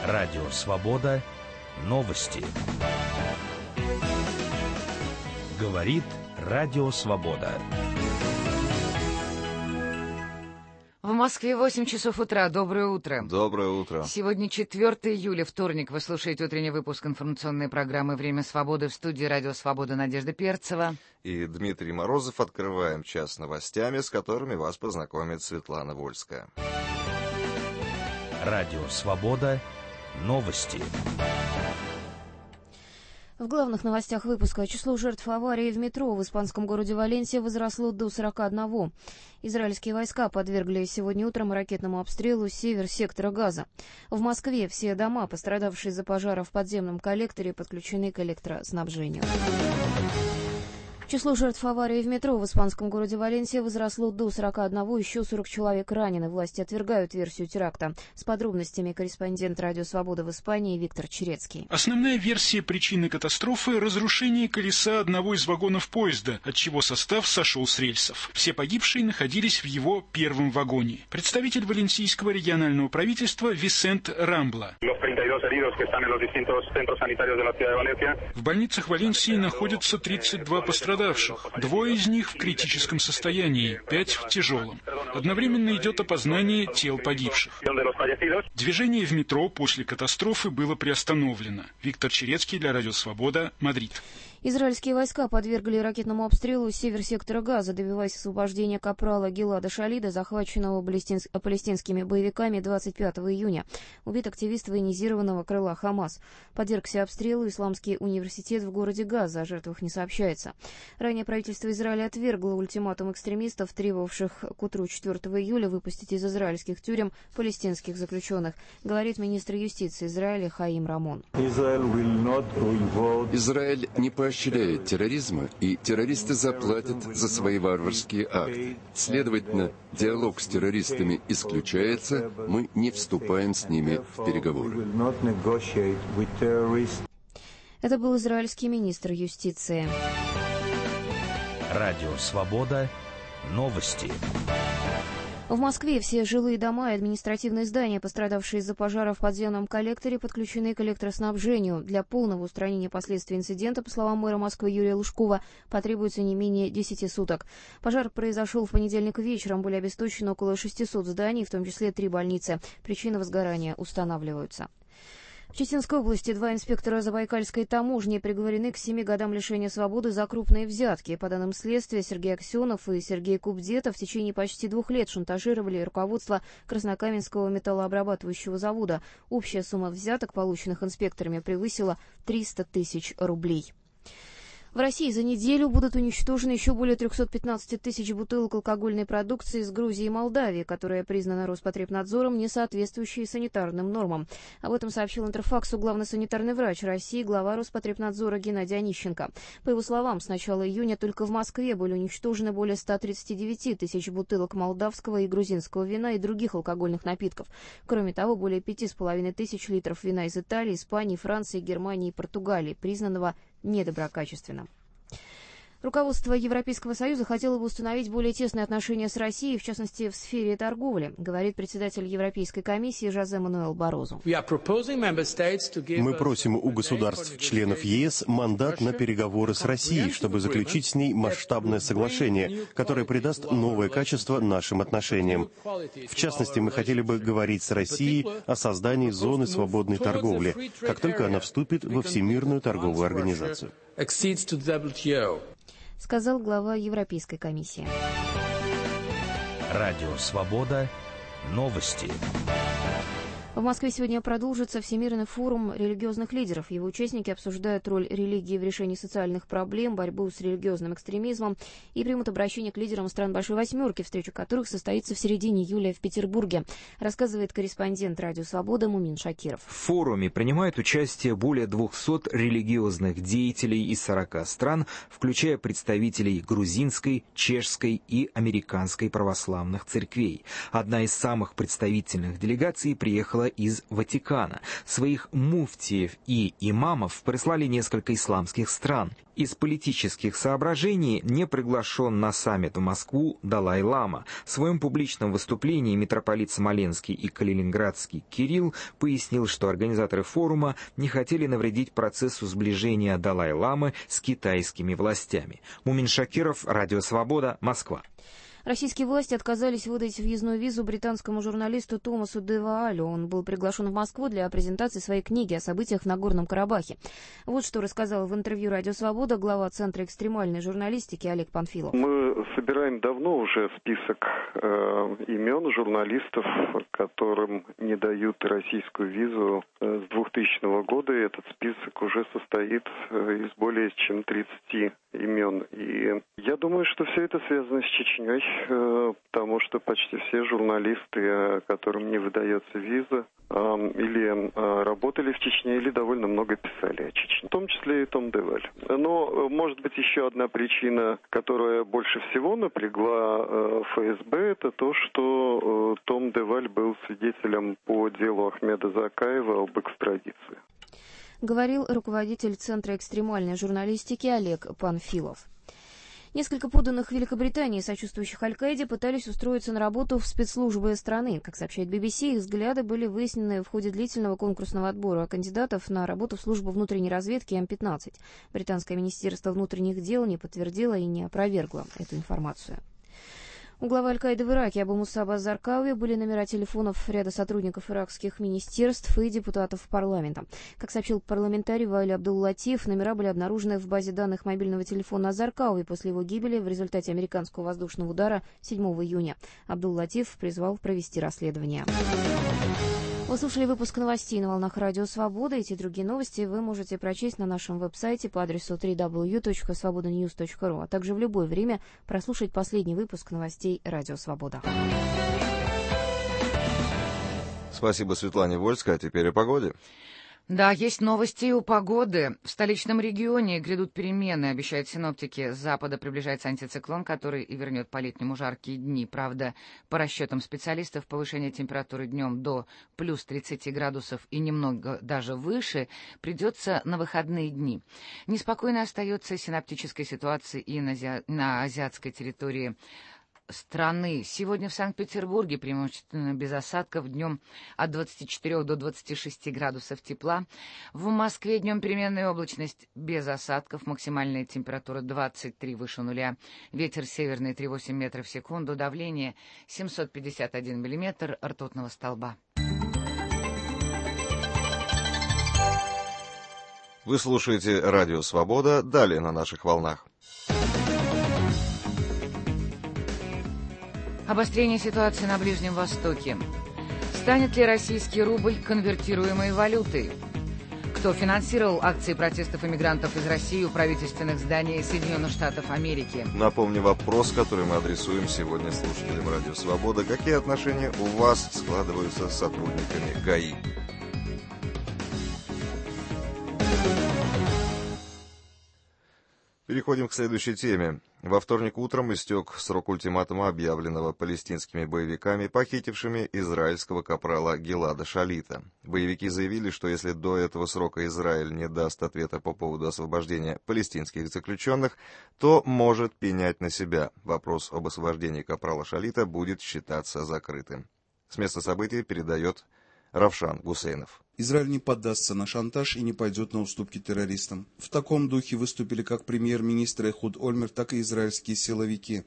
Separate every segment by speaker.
Speaker 1: Радио «Свобода». Новости. Говорит Радио «Свобода».
Speaker 2: В Москве 8 часов утра. Доброе утро.
Speaker 3: Доброе утро.
Speaker 2: Сегодня 4 июля, вторник. Вы слушаете утренний выпуск информационной программы «Время свободы». В студии «Радио Свобода» Надежда Перцева
Speaker 3: и Дмитрий Морозов. Открываем час новостями, с которыми вас познакомит Светлана Вольская.
Speaker 1: Радио «Свобода». Новости.
Speaker 4: В главных новостях выпуска: число жертв аварии в метро в испанском городе Валенсия возросло до 41. Израильские войска подвергли сегодня утром ракетному обстрелу север сектора Газа. В Москве все дома, пострадавшие из-за пожара в подземном коллекторе, подключены к электроснабжению. Число жертв аварии в метро в испанском городе Валенсия возросло до 41, еще 40 человек ранены. Власти отвергают версию теракта. С подробностями корреспондент «Радио Свобода» в Испании Виктор Черецкий.
Speaker 5: Основная версия причины катастрофы – разрушение колеса одного из вагонов поезда, отчего состав сошел с рельсов. Все погибшие находились в его первом вагоне. Представитель валенсийского регионального правительства Висент Рамбла. В больницах Валенсии находятся 32 пострадавших. Двое из них в критическом состоянии, 5 в тяжелом. Одновременно идет опознание тел погибших. Движение в метро после катастрофы было приостановлено. Виктор Черецкий для Радио Свобода, Мадрид.
Speaker 4: Израильские войска подвергли ракетному обстрелу север сектора Газа, добиваясь освобождения капрала Гилада Шалида, захваченного палестинскими боевиками 25 июня. Убит активист военизированного крыла Хамас. Подвергся обстрелу Исламский университет в городе Газа, о жертвах не сообщается. Ранее правительство Израиля отвергло ультиматум экстремистов, требовавших к утру 4 июля выпустить из израильских тюрем палестинских заключенных, говорит министр юстиции Израиля Хаим Рамон.
Speaker 6: Израиль не поощряет терроризма, и террористы заплатят за свои варварские акты. Следовательно, диалог с террористами исключается, мы не вступаем с ними в переговоры.
Speaker 4: Это был израильский министр юстиции.
Speaker 1: Радио «Свобода». Новости.
Speaker 4: В Москве все жилые дома и административные здания, пострадавшие из-за пожара в подземном коллекторе, подключены к электроснабжению. Для полного устранения последствий инцидента, по словам мэра Москвы Юрия Лужкова, потребуется не менее 10 суток. Пожар произошел в понедельник вечером. Были обесточены около 600 зданий, в том числе 3 больницы. Причины возгорания устанавливаются. В Читинской области 2 инспектора Забайкальской таможни приговорены к 7 годам лишения свободы за крупные взятки. По данным следствия, Сергей Аксенов и Сергей Кубдетов в течение почти 2 лет шантажировали руководство Краснокаменского металлообрабатывающего завода. Общая сумма взяток, полученных инспекторами, превысила 300 тысяч рублей. В России за неделю будут уничтожены еще более 315 тысяч бутылок алкогольной продукции из Грузии и Молдавии, которая признана Роспотребнадзором не соответствующей санитарным нормам. Об этом сообщил Интерфаксу главный санитарный врач России, глава Роспотребнадзора Геннадий Онищенко. По его словам, с начала июня только в Москве были уничтожены более 139 тысяч бутылок молдавского и грузинского вина и других алкогольных напитков. Кроме того, более 5,5 тысяч литров вина из Италии, Испании, Франции, Германии и Португалии, признанного недоброкачественным. Руководство Европейского Союза хотело бы установить более тесные отношения с Россией, в частности, в сфере торговли, говорит председатель Европейской комиссии Жозе Мануэль Барозу.
Speaker 7: Мы просим у государств-членов ЕС мандат на переговоры с Россией, чтобы заключить с ней масштабное соглашение, которое придаст новое качество нашим отношениям. В частности, мы хотели бы говорить с Россией о создании зоны свободной торговли, как только она вступит во Всемирную торговую организацию.
Speaker 4: Сказал глава Европейской комиссии.
Speaker 1: Радио «Свобода». Новости.
Speaker 4: В Москве сегодня продолжится Всемирный форум религиозных лидеров. Его участники обсуждают роль религии в решении социальных проблем, борьбу с религиозным экстремизмом и примут обращение к лидерам стран Большой Восьмерки, встреча которых состоится в середине июля в Петербурге, рассказывает корреспондент «Радио Свобода» Мумин Шакиров.
Speaker 8: В форуме принимают участие более 200 религиозных деятелей из 40 стран, включая представителей грузинской, чешской и американской православных церквей. Одна из самых представительных делегаций приехала приехала из Ватикана. Своих муфтиев и имамов прислали несколько исламских стран. Из политических соображений не приглашен на саммит в Москву Далай-лама. В своем публичном выступлении митрополит Смоленский и Калининградский Кирилл пояснил, что организаторы форума не хотели навредить процессу сближения Далай-ламы с китайскими властями. Мумин Шакиров, Радио Свобода, Москва.
Speaker 4: Российские власти отказались выдать въездную визу британскому журналисту Томасу де Ваалю. Он был приглашен в Москву для презентации своей книги о событиях в Нагорном Карабахе. Вот что рассказал в интервью «Радио Свобода» глава Центра экстремальной журналистики Олег Панфилов.
Speaker 9: Мы собираем давно уже список имен журналистов, которым не дают российскую визу с 2000 года. И этот список уже состоит из более чем 30 имен. И я думаю, что все это связано с Чечней, потому что почти все журналисты, которым не выдается виза, или работали в Чечне, или довольно много писали о Чечне, в том числе и Том де Валь. Но, может быть, еще одна причина, которая больше всего напрягла ФСБ, это то, что Том де Валь был свидетелем по делу Ахмеда Закаева об экстрадиции.
Speaker 4: Говорил руководитель Центра экстремальной журналистики Олег Панфилов. Несколько подданных Великобритании, сочувствующих Аль-Каиде, пытались устроиться на работу в спецслужбы страны. Как сообщает BBC, их взгляды были выяснены в ходе длительного конкурсного отбора кандидатов на работу в службу внутренней разведки М-15. Британское министерство внутренних дел не подтвердило и не опровергло эту информацию. У главы Аль-Каиды в Ираке Абу Мусаба Заркауи были номера телефонов ряда сотрудников иракских министерств и депутатов парламента. Как сообщил парламентарий Ваиль Абдул-Латиф, номера были обнаружены в базе данных мобильного телефона Заркауи после его гибели в результате американского воздушного удара 7 июня. Абдул-Латиф призвал провести расследование. Вы слушали выпуск новостей на волнах Радио Свобода. Эти и другие новости вы можете прочесть на нашем веб-сайте по адресу www.svobodanews.ru, а также в любое время прослушать последний выпуск новостей Радио Свобода.
Speaker 3: Спасибо Светлане Вольской, а теперь о погоде.
Speaker 2: Да, есть новости и у погоды. В столичном регионе грядут перемены, обещают синоптики. С запада приближается антициклон, который и вернет по-летнему жаркие дни. Правда, по расчетам специалистов, повышение температуры днем до плюс 30 градусов и немного даже выше придется на выходные дни. Неспокойно остается синоптическая ситуация и на азиатской территории страны. Сегодня в Санкт-Петербурге преимущественно без осадков, днем от 24 до 26 градусов тепла. В Москве днем переменная облачность без осадков, максимальная температура 23 выше нуля, ветер северный 3,8 метров в секунду, давление 751 миллиметр ртутного столба.
Speaker 3: Вы слушаете Радио Свобода, далее на наших волнах.
Speaker 2: Обострение ситуации на Ближнем Востоке. Станет ли российский рубль конвертируемой валютой? Кто финансировал акции протестов иммигрантов из России у правительственных зданий Соединенных Штатов Америки?
Speaker 3: Напомню вопрос, который мы адресуем сегодня слушателям Радио Свобода. Какие отношения у вас складываются с сотрудниками ГАИ? Переходим к следующей теме. Во вторник утром истек срок ультиматума, объявленного палестинскими боевиками, похитившими израильского капрала Гилада Шалита. Боевики заявили, что если до этого срока Израиль не даст ответа по поводу освобождения палестинских заключенных, то может пенять на себя. Вопрос об освобождении капрала Шалита будет считаться закрытым. С места событий передает Равшан Гусейнов.
Speaker 10: Израиль не поддастся на шантаж и не пойдет на уступки террористам. В таком духе выступили как премьер-министр Эхуд Ольмерт, так и израильские силовики.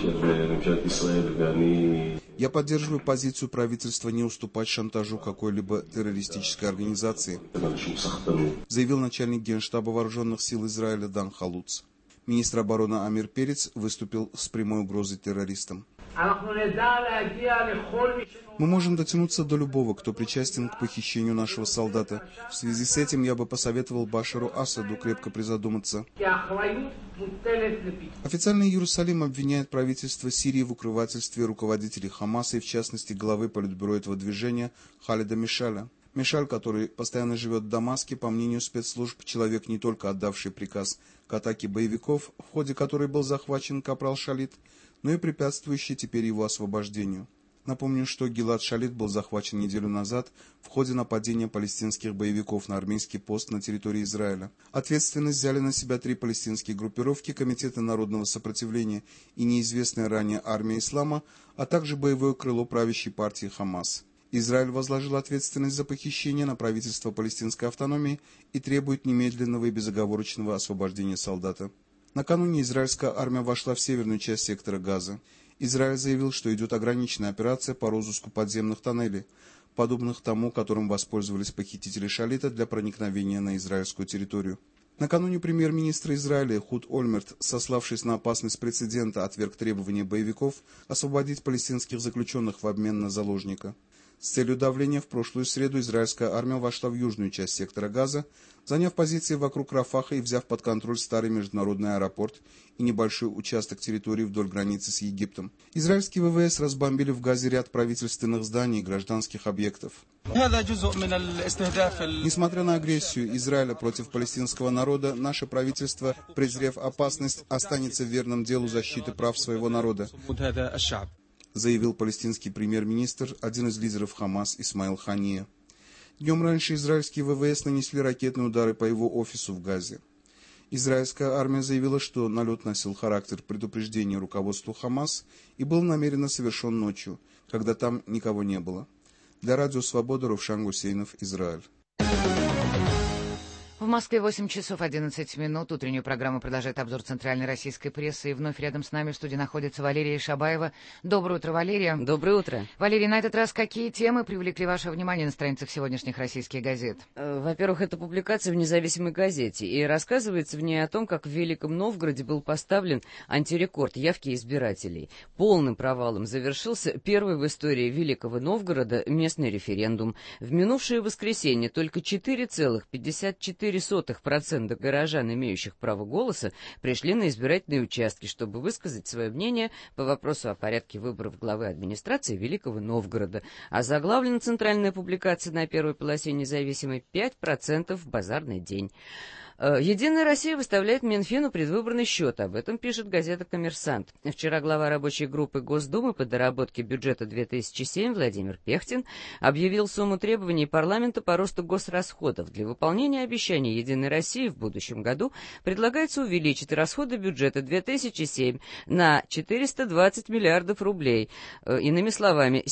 Speaker 10: Я поддерживаю позицию правительства не уступать шантажу какой-либо террористической организации, заявил начальник Генштаба вооруженных сил Израиля Дан Халуц. Министр обороны Амир Перец выступил с прямой угрозой террористам. Мы можем дотянуться до любого, кто причастен к похищению нашего солдата. В связи с этим я бы посоветовал Башару Асаду крепко призадуматься. Официальный Иерусалим обвиняет правительство Сирии в укрывательстве руководителей Хамаса и, в частности, главы политбюро этого движения Халида Мишаля. Мишаль, который постоянно живет в Дамаске, по мнению спецслужб, человек, не только отдавший приказ к атаке боевиков, в ходе которой был захвачен капрал Шалит, но и препятствующий теперь его освобождению. Напомню, что Гилад Шалит был захвачен неделю назад в ходе нападения палестинских боевиков на армейский пост на территории Израиля. Ответственность взяли на себя 3 палестинские группировки Комитета народного сопротивления и неизвестная ранее армия ислама, а также боевое крыло правящей партии Хамас. Израиль возложил ответственность за похищение на правительство палестинской автономии и требует немедленного и безоговорочного освобождения солдата. Накануне израильская армия вошла в северную часть сектора Газа. Израиль заявил, что идет ограниченная операция по розыску подземных тоннелей, подобных тому, которым воспользовались похитители Шалита для проникновения на израильскую территорию. Накануне премьер-министр Израиля Эхуд Ольмерт, сославшись на опасность прецедента, отверг требования боевиков освободить палестинских заключенных в обмен на заложника. С целью давления в прошлую среду израильская армия вошла в южную часть сектора Газа, заняв позиции вокруг Рафаха и взяв под контроль старый международный аэропорт и небольшой участок территории вдоль границы с Египтом. Израильские ВВС разбомбили в Газе ряд правительственных зданий и гражданских объектов. Несмотря на агрессию Израиля против палестинского народа, наше правительство, презрев опасность, останется верным делу защиты прав своего народа, заявил палестинский премьер-министр, один из лидеров Хамас Исмаил Хания. Днем раньше израильские ВВС нанесли ракетные удары по его офису в Газе. Израильская армия заявила, что налет носил характер предупреждения руководству Хамас и был намеренно совершен ночью, когда там никого не было. Для Радио Свобода Ровшан Гусейнов, Израиль.
Speaker 2: В Москве 8 часов 11 минут. Утреннюю программу продолжает обзор центральной российской прессы. И вновь рядом с нами в студии находится Валерия Шабаева. Доброе утро, Валерия.
Speaker 11: Доброе утро.
Speaker 2: Валерия, на этот раз какие темы привлекли ваше внимание на страницах сегодняшних российских газет?
Speaker 11: Во-первых, это публикация в независимой газете. И рассказывается в ней о том, как в Великом Новгороде был поставлен антирекорд явки избирателей. Полным провалом завершился первый в истории Великого Новгорода местный референдум. В минувшее воскресенье только 4,54% горожан, имеющих право голоса, пришли на избирательные участки, чтобы высказать свое мнение по вопросу о порядке выборов главы администрации Великого Новгорода. А заглавлена центральная публикация на первой полосе независимой 5% в базарный день. «Единая Россия» выставляет Минфину предвыборный счет. Об этом пишет газета «Коммерсант». Вчера глава рабочей группы Госдумы по доработке бюджета 2007 Владимир Пехтин объявил сумму требований парламента по росту госрасходов. Для выполнения обещаний «Единой России» в будущем году предлагается увеличить расходы бюджета 2007 на 420 миллиардов рублей. Иными словами,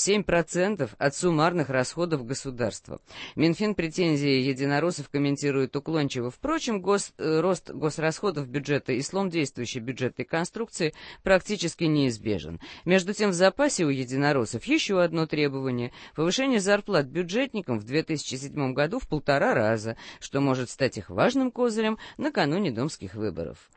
Speaker 11: 7% от суммарных расходов государства. Минфин претензии единороссов комментирует уклончиво. Впрочем, рост госрасходов бюджета и слом действующей бюджетной конструкции практически неизбежен. Между тем, в запасе у единороссов еще одно требование – повышение зарплат бюджетникам в 2007 году в 1,5 раза, что может стать их важным козырем накануне думских выборов.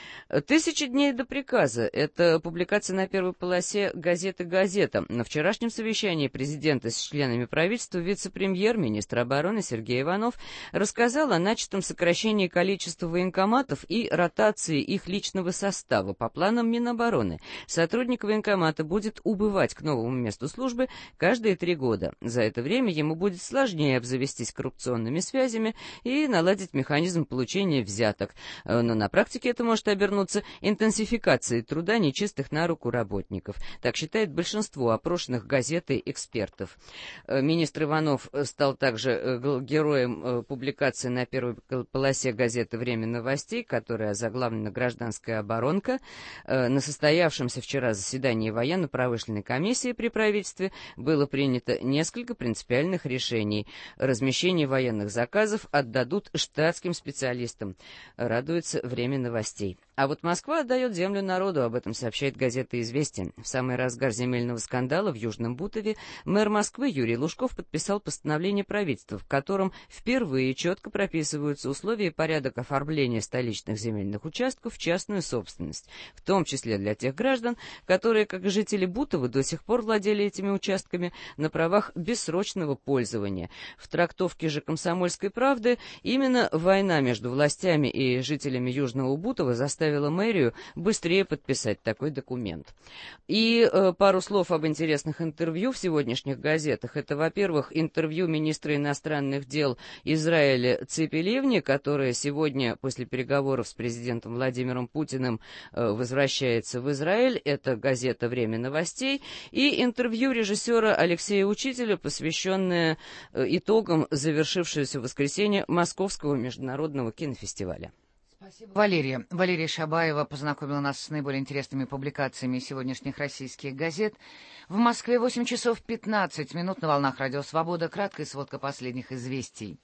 Speaker 11: «1000 дней до приказа» — это публикация на первой полосе газеты «Газета». На вчерашнем совещании президента с членами правительства вице-премьер-министр обороны Сергей Иванов рассказал о начатом сокращении количества военкоматов и ротации их личного состава. По планам Минобороны, сотрудник военкомата будет убывать к новому месту службы каждые 3 года. За это время ему будет сложнее обзавестись коррупционными связями и наладить механизм получения взяток. Но на практике это может обернуться интенсификацией труда нечистых на руку работников. Так считает большинство опрошенных газетой экспертов. Министр Иванов стал также героем публикации на первой полосе газеты «Время новостей», которая озаглавлена «Гражданская оборонка». На состоявшемся вчера заседании военно-промышленной комиссии при правительстве было принято несколько принципиальных решений. Размещение военных заказов отдадут штатским специалистам. Радуется «Время новостей». А вот Москва отдает землю народу, об этом сообщает газета «Известия». В самый разгар земельного скандала в Южном Бутове мэр Москвы Юрий Лужков подписал постановление правительства, в котором впервые четко прописываются условия и порядок оформления столичных земельных участков в частную собственность, в том числе для тех граждан, которые, как и жители Бутова, до сих пор владели этими участками на правах бессрочного пользования. В трактовке же «Комсомольской правды» именно война между властями и жителями Южного Бутова заставила заставило мэрию быстрее подписать такой документ. И пару слов об интересных интервью в сегодняшних газетах. Это, во-первых, интервью министра иностранных дел Израиля Ципи Ливни, которая сегодня после переговоров с президентом Владимиром Путиным возвращается в Израиль. Это газета «Время новостей». И интервью режиссера Алексея Учителя, посвященное итогам завершившегося в воскресенье Московского международного кинофестиваля.
Speaker 2: Спасибо, Валерия. Валерия Шабаева познакомила нас с наиболее интересными публикациями сегодняшних российских газет. В Москве 8 часов 15 минут на волнах Радио Свобода. Краткая сводка последних известий.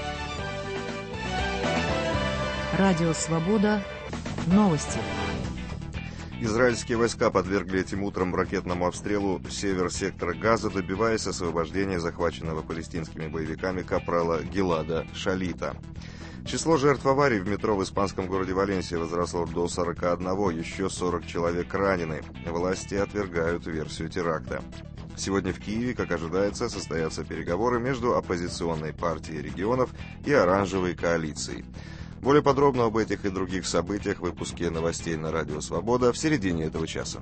Speaker 12: Радио Свобода. Новости.
Speaker 3: Израильские войска подвергли этим утром ракетному обстрелу север сектора Газа, добиваясь освобождения захваченного палестинскими боевиками капрала Гилада Шалита. Число жертв аварий в метро в испанском городе Валенсия возросло до 41, еще 40 человек ранены. Власти отвергают версию теракта. Сегодня в Киеве, как ожидается, состоятся переговоры между оппозиционной партией регионов и оранжевой коалицией. Более подробно об этих и других событиях в выпуске новостей на Радио Свобода в середине этого часа.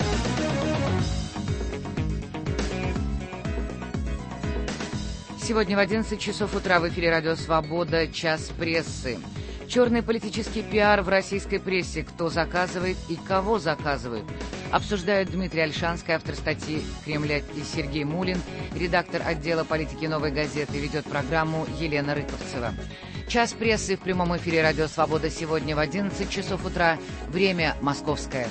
Speaker 2: Сегодня в 11 часов утра в эфире Радио Свобода «Час прессы». Черный политический пиар в российской прессе. Кто заказывает и кого заказывают. Обсуждают Дмитрий Ольшанский, автор статьи «Кремля» и Сергей Мулин, редактор отдела политики «Новой газеты», ведет программу Елена Рыковцева. «Час прессы» в прямом эфире Радио Свобода сегодня в 11 часов утра. Время московское.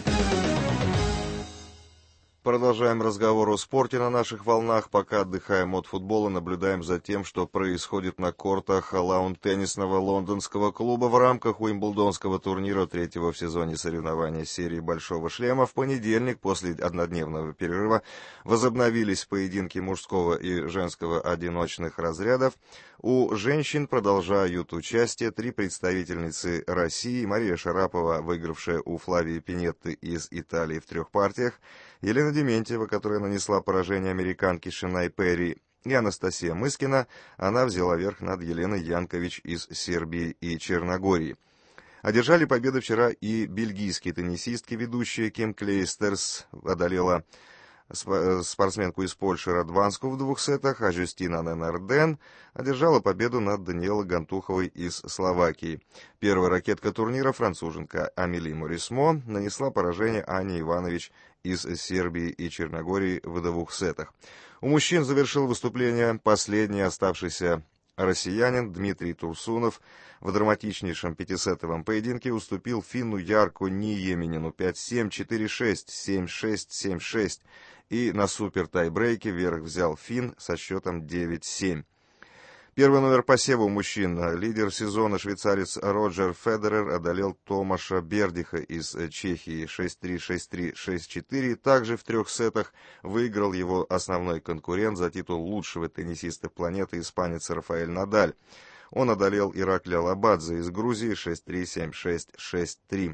Speaker 3: Продолжаем разговор о спорте на наших волнах. Пока отдыхаем от футбола, наблюдаем за тем, что происходит на кортах лаун-теннисного лондонского клуба в рамках уимблдонского турнира, третьего в сезоне соревнования серии «Большого шлема». В понедельник, после однодневного перерыва, возобновились поединки мужского и женского одиночных разрядов. У женщин продолжают участие 3 представительницы России: Мария Шарапова, выигравшая у Флавии Пинетты из Италии в 3 партиях, Елена Дементьева, которая нанесла поражение американке Шинай Перри, и Анастасия Мыскина. Она взяла верх над Еленой Янкович из Сербии и Черногории. Одержали победу вчера и бельгийские теннисистки. Ведущая Ким Клейстерс одолела спортсменку из Польши Радванску в 2 сетах, а Жюстина Ненарден одержала победу над Даниэлой Гантуховой из Словакии. Первая ракетка турнира, француженка Амели Морисмо, нанесла поражение Ане Иванович из Сербии и Черногории в 2 сетах. У мужчин завершил выступление последний оставшийся россиянин Дмитрий Турсунов. В драматичнейшем 5-сетовом поединке уступил финну Ярку Ниеменину 5-7, 4-6, 7-6, 7-6. И на супер-тайбрейке верх взял финн со счетом 9-7. Первый номер посева у мужчин. Лидер сезона швейцарец Роджер Федерер одолел Томаша Бердиха из Чехии 6-3, 6-3, 6-4. Также в 3 сетах выиграл его основной конкурент за титул лучшего теннисиста планеты, испанец Рафаэль Надаль. Он одолел Ираклия Лабадзе из Грузии 6-3, 7-6, 6-3.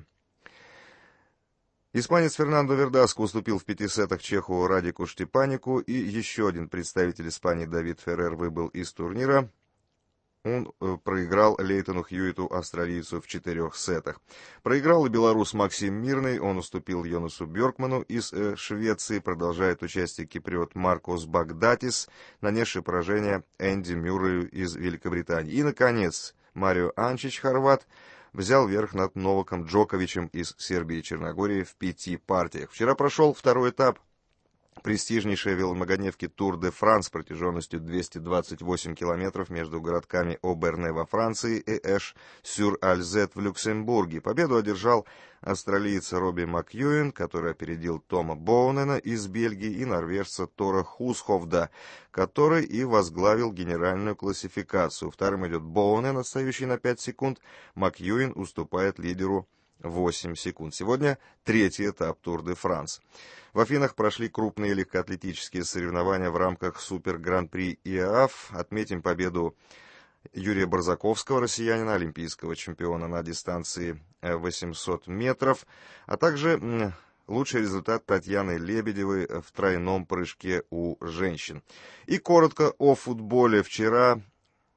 Speaker 3: Испанец Фернандо Вердаско уступил в 5 сетах чеху Радику Штепанику, и еще один представитель Испании Давид Феррер выбыл из турнира. Он проиграл Лейтону Хьюиту, австралийцу, в 4 сетах. Проиграл и белорус Максим Мирный, он уступил Йонасу Бьоркману из Швеции. Продолжает участие киприот Маркос Багдатис, нанесший поражение Энди Мюррею из Великобритании. И, наконец, Марио Анчич, хорват, взял верх над Новаком Джоковичем из Сербии и Черногории в 5 партиях. Вчера прошел 2-й этап престижнейшей веломогоневки Тур де Франс протяженностью 228 километров между городками Оберне во Франции и Эш-Сюр-Альзет в Люксембурге. Победу одержал австралиец Робби Макьюин, который опередил Тома Боунена из Бельгии, и норвежца Тора Хусховда, который и возглавил генеральную классификацию. Вторым идет Боунен, отстающий на 5 секунд. Макьюин уступает лидеру 8 секунд. Сегодня 3-й этап Тур де Франс. В Афинах прошли крупные легкоатлетические соревнования в рамках Супер-Гран-при ИААФ. Отметим победу Юрия Барзаковского, россиянина, олимпийского чемпиона на дистанции 800 метров, а также лучший результат Татьяны Лебедевой в тройном прыжке у женщин. И коротко о футболе. Вчера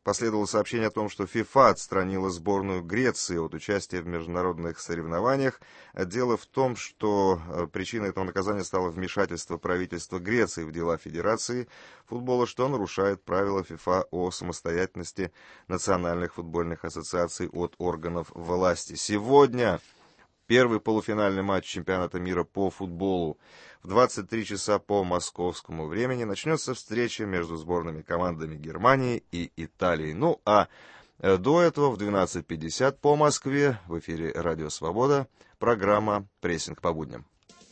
Speaker 3: последовало сообщение о том, что ФИФА отстранила сборную Греции от участия в международных соревнованиях. Дело в том, что причиной этого наказания стало вмешательство правительства Греции в дела Федерации футбола, что нарушает правила ФИФА о самостоятельности национальных футбольных ассоциаций от органов власти. Сегодня первый полуфинальный матч чемпионата мира по футболу. В 23 часа по московскому времени начнется встреча между сборными командами Германии и Италии. Ну а до этого в 12:50 по Москве в эфире «Радио Свобода» программа «Прессинг по будням».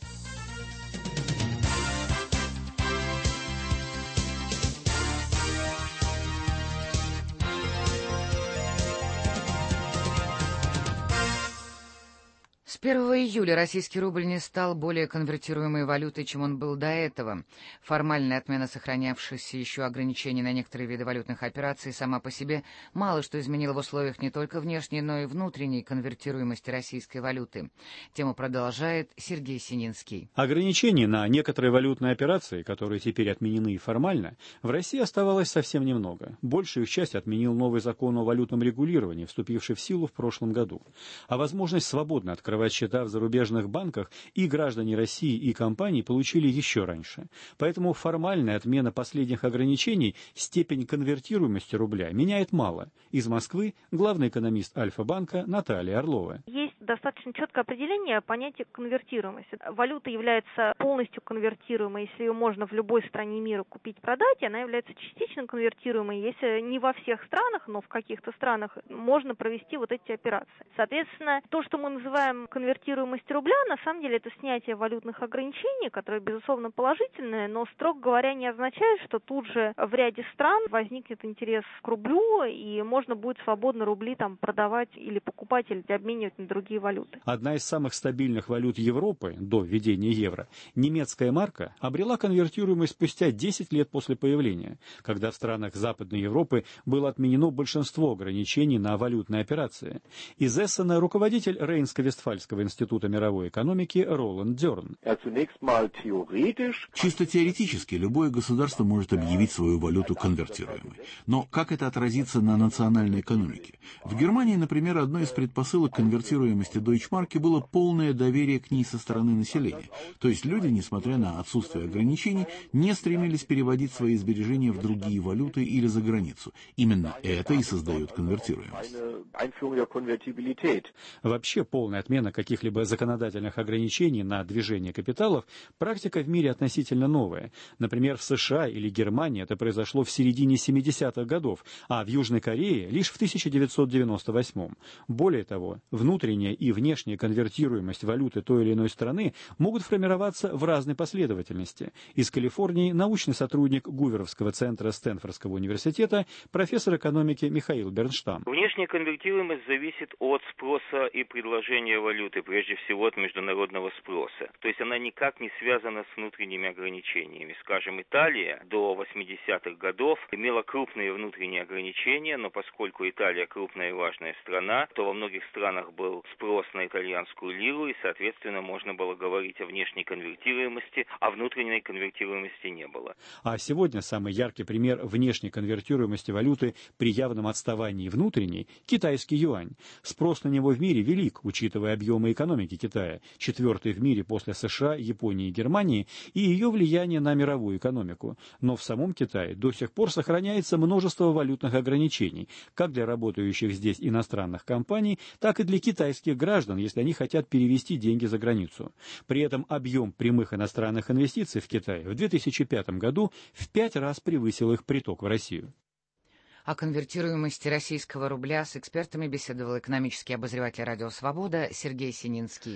Speaker 2: С 1 июля российский рубль не стал более конвертируемой валютой, чем он был до этого. Формальная отмена сохранявшихся еще ограничений на некоторые виды валютных операций сама по себе мало что изменила в условиях не только внешней, но и внутренней конвертируемости российской валюты. Тему продолжает Сергей Сининский.
Speaker 13: Ограничений на некоторые валютные операции, которые теперь отменены формально, в России оставалось совсем немного. Большую их часть отменил новый закон о валютном регулировании, вступивший в силу в прошлом году. А возможность свободно открывать счета в зарубежных банках и граждане России, и компании получили еще раньше. Поэтому формальная отмена последних ограничений степень конвертируемости рубля меняет мало. Из Москвы главный экономист Альфа-банка Наталья Орлова.
Speaker 14: Есть достаточно четкое определение понятия конвертируемости. Валюта является полностью конвертируемой, если ее можно в любой стране мира купить-продать, и она является частично конвертируемой, если не во всех странах, но в каких-то странах можно провести вот эти операции. Соответственно, то, что мы называем конвертируемость рубля, на самом деле это снятие валютных ограничений, которые, безусловно, положительные, но, строго говоря, не означает, что тут же в ряде стран возникнет интерес к рублю, и можно будет свободно рубли там продавать или покупать, или обменивать на другие валюты.
Speaker 13: Одна из самых стабильных валют Европы до введения евро, немецкая марка, обрела конвертируемость спустя 10 лет после появления, когда в странах Западной Европы было отменено большинство ограничений на валютные операции. Из Эссена руководитель Рейнско-Вестфальского института мировой экономики Роланд Дерн.
Speaker 15: Чисто теоретически любое государство может объявить свою валюту конвертируемой. Но как это отразится на национальной экономике? В Германии, например, одной из предпосылок конвертируемости Deutschmark было полное доверие к ней со стороны населения. То есть люди, несмотря на отсутствие ограничений, не стремились переводить свои сбережения в другие валюты или за границу. Именно это и создает конвертируемость.
Speaker 13: Вообще полная отмена каких-либо законодательных ограничений на движение капиталов практика в мире относительно новая. Например, в США или Германии это произошло в середине 70-х годов, а в Южной Корее лишь в 1998. Более того, внутренняя и внешняя конвертируемость валюты той или иной страны могут формироваться в разной последовательности. Из Калифорнии научный сотрудник Гуверовского центра Стэнфордского университета, профессор экономики Михаил Бернштам.
Speaker 16: Внешняя конвертируемость зависит от спроса и предложения валюты, прежде всего от международного спроса. То есть она никак не связана с внутренними ограничениями. Скажем, Италия до 80-х годов имела крупные внутренние ограничения, но поскольку Италия крупная и важная страна, то во многих странах был спрос на итальянскую лиру, и, соответственно, можно было говорить о внешней конвертируемости, а внутренней конвертируемости не было.
Speaker 13: А сегодня самый яркий пример внешней конвертируемости валюты при явном отставании внутренней – китайский юань. Спрос на него в мире велик, учитывая объемы экономики Китая, четвертый в мире после США, Японии и Германии, и ее влияние на мировую экономику. Но в самом Китае до сих пор сохраняется множество валютных ограничений, как для работающих здесь иностранных компаний, так и для китайских граждан, если они хотят перевести деньги за границу. При этом объем прямых иностранных инвестиций в Китай в 2005 году в 5 раз превысил их приток в Россию.
Speaker 2: О конвертируемости российского рубля с экспертами беседовал экономический обозреватель «Радио Свобода» Сергей Сининский.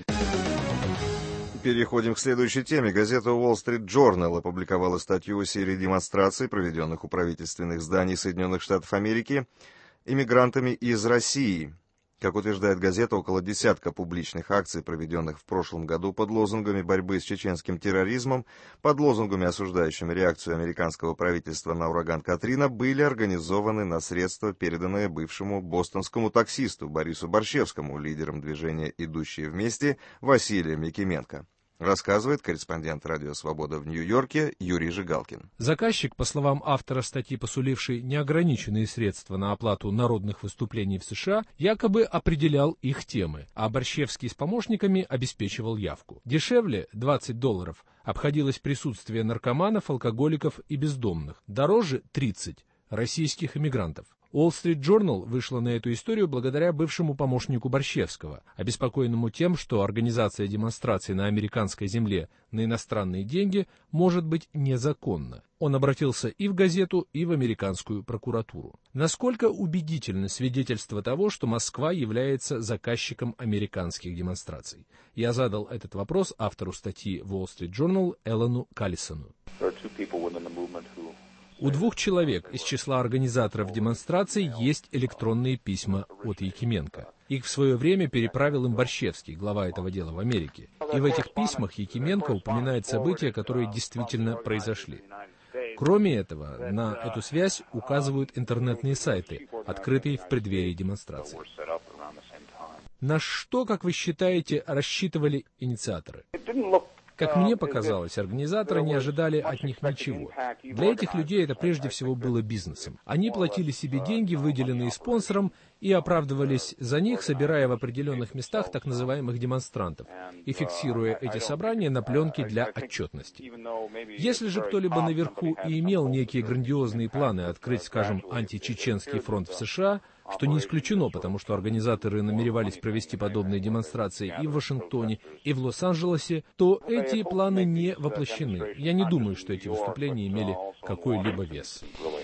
Speaker 3: Переходим к следующей теме. Газета Wall Street Journal опубликовала статью о серии демонстраций, проведенных у правительственных зданий Соединенных Штатов Америки иммигрантами из России. Как утверждает газета, около десятка публичных акций, проведенных в прошлом году под лозунгами борьбы с чеченским терроризмом, под лозунгами, осуждающими реакцию американского правительства на ураган Катрина, были организованы на средства, переданные бывшему бостонскому таксисту Борису Борщевскому, лидером движения «Идущие вместе» Василием Якименко. Рассказывает корреспондент «Радио Свобода» в Нью-Йорке Юрий Жигалкин.
Speaker 17: Заказчик, по словам автора статьи, посуливший неограниченные средства на оплату народных выступлений в США, якобы определял их темы, а Борщевский с помощниками обеспечивал явку. Дешевле $20 обходилось присутствие наркоманов, алкоголиков и бездомных. Дороже 30 российских эмигрантов. Wall Street Journal вышла на эту историю благодаря бывшему помощнику Борщевского, обеспокоенному тем, что организация демонстраций на американской земле на иностранные деньги может быть незаконна. Он обратился и в газету, и в американскую прокуратуру. Насколько убедительны свидетельства того, что Москва является заказчиком американских демонстраций? Я задал этот вопрос автору статьи Wall Street Journal Эллану Каллисону. У 2 человек из числа организаторов демонстраций есть электронные письма от Якименко. Их в свое время переправил им Борщевский, глава этого дела в Америке. И в этих письмах Якименко упоминает события, которые действительно произошли. Кроме этого, на эту связь указывают интернетные сайты, открытые в преддверии демонстраций. На что, как вы считаете, рассчитывали инициаторы? Как мне показалось, организаторы не ожидали от них ничего. Для этих людей это прежде всего было бизнесом. Они платили себе деньги, выделенные спонсором, и оправдывались за них, собирая в определенных местах так называемых демонстрантов и фиксируя эти собрания на пленке для отчетности. Если же кто-либо наверху и имел некие грандиозные планы открыть, скажем, античеченский фронт в США, что не исключено, потому что организаторы намеревались провести подобные демонстрации и в Вашингтоне, и в Лос-Анджелесе, то эти планы не воплощены. Я не думаю, что эти выступления имели какой-либо вес.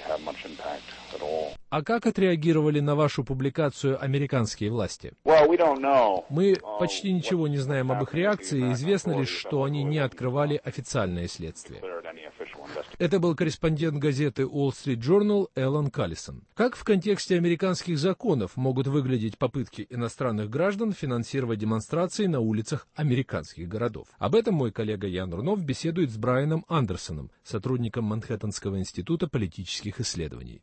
Speaker 17: А как отреагировали на вашу публикацию американские власти? Мы почти ничего не знаем об их реакции, известно лишь, что они не открывали официальное следствие. Это был корреспондент газеты Wall Street Journal Эллан Каллисон. Как в контексте американских законов могут выглядеть попытки иностранных граждан финансировать демонстрации на улицах американских городов? Об этом мой коллега Ян Рунов беседует с Брайаном Андерсоном, сотрудником Манхэттенского института политических исследований.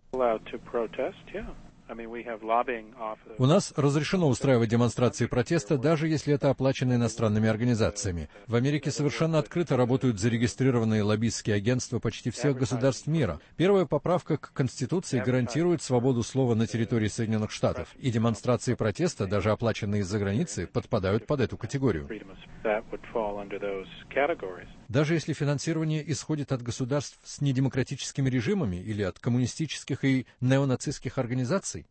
Speaker 18: У нас разрешено устраивать демонстрации протеста, даже если это оплачено иностранными организациями. В Америке совершенно открыто работают зарегистрированные лоббистские агентства почти всех государств мира. Первая поправка к Конституции гарантирует свободу слова на территории Соединенных Штатов, и демонстрации протеста, даже оплаченные из-за границы, подпадают под эту категорию. Даже если финансирование исходит от государств с недемократическими режимами или от коммунистических и неонацистских организаций?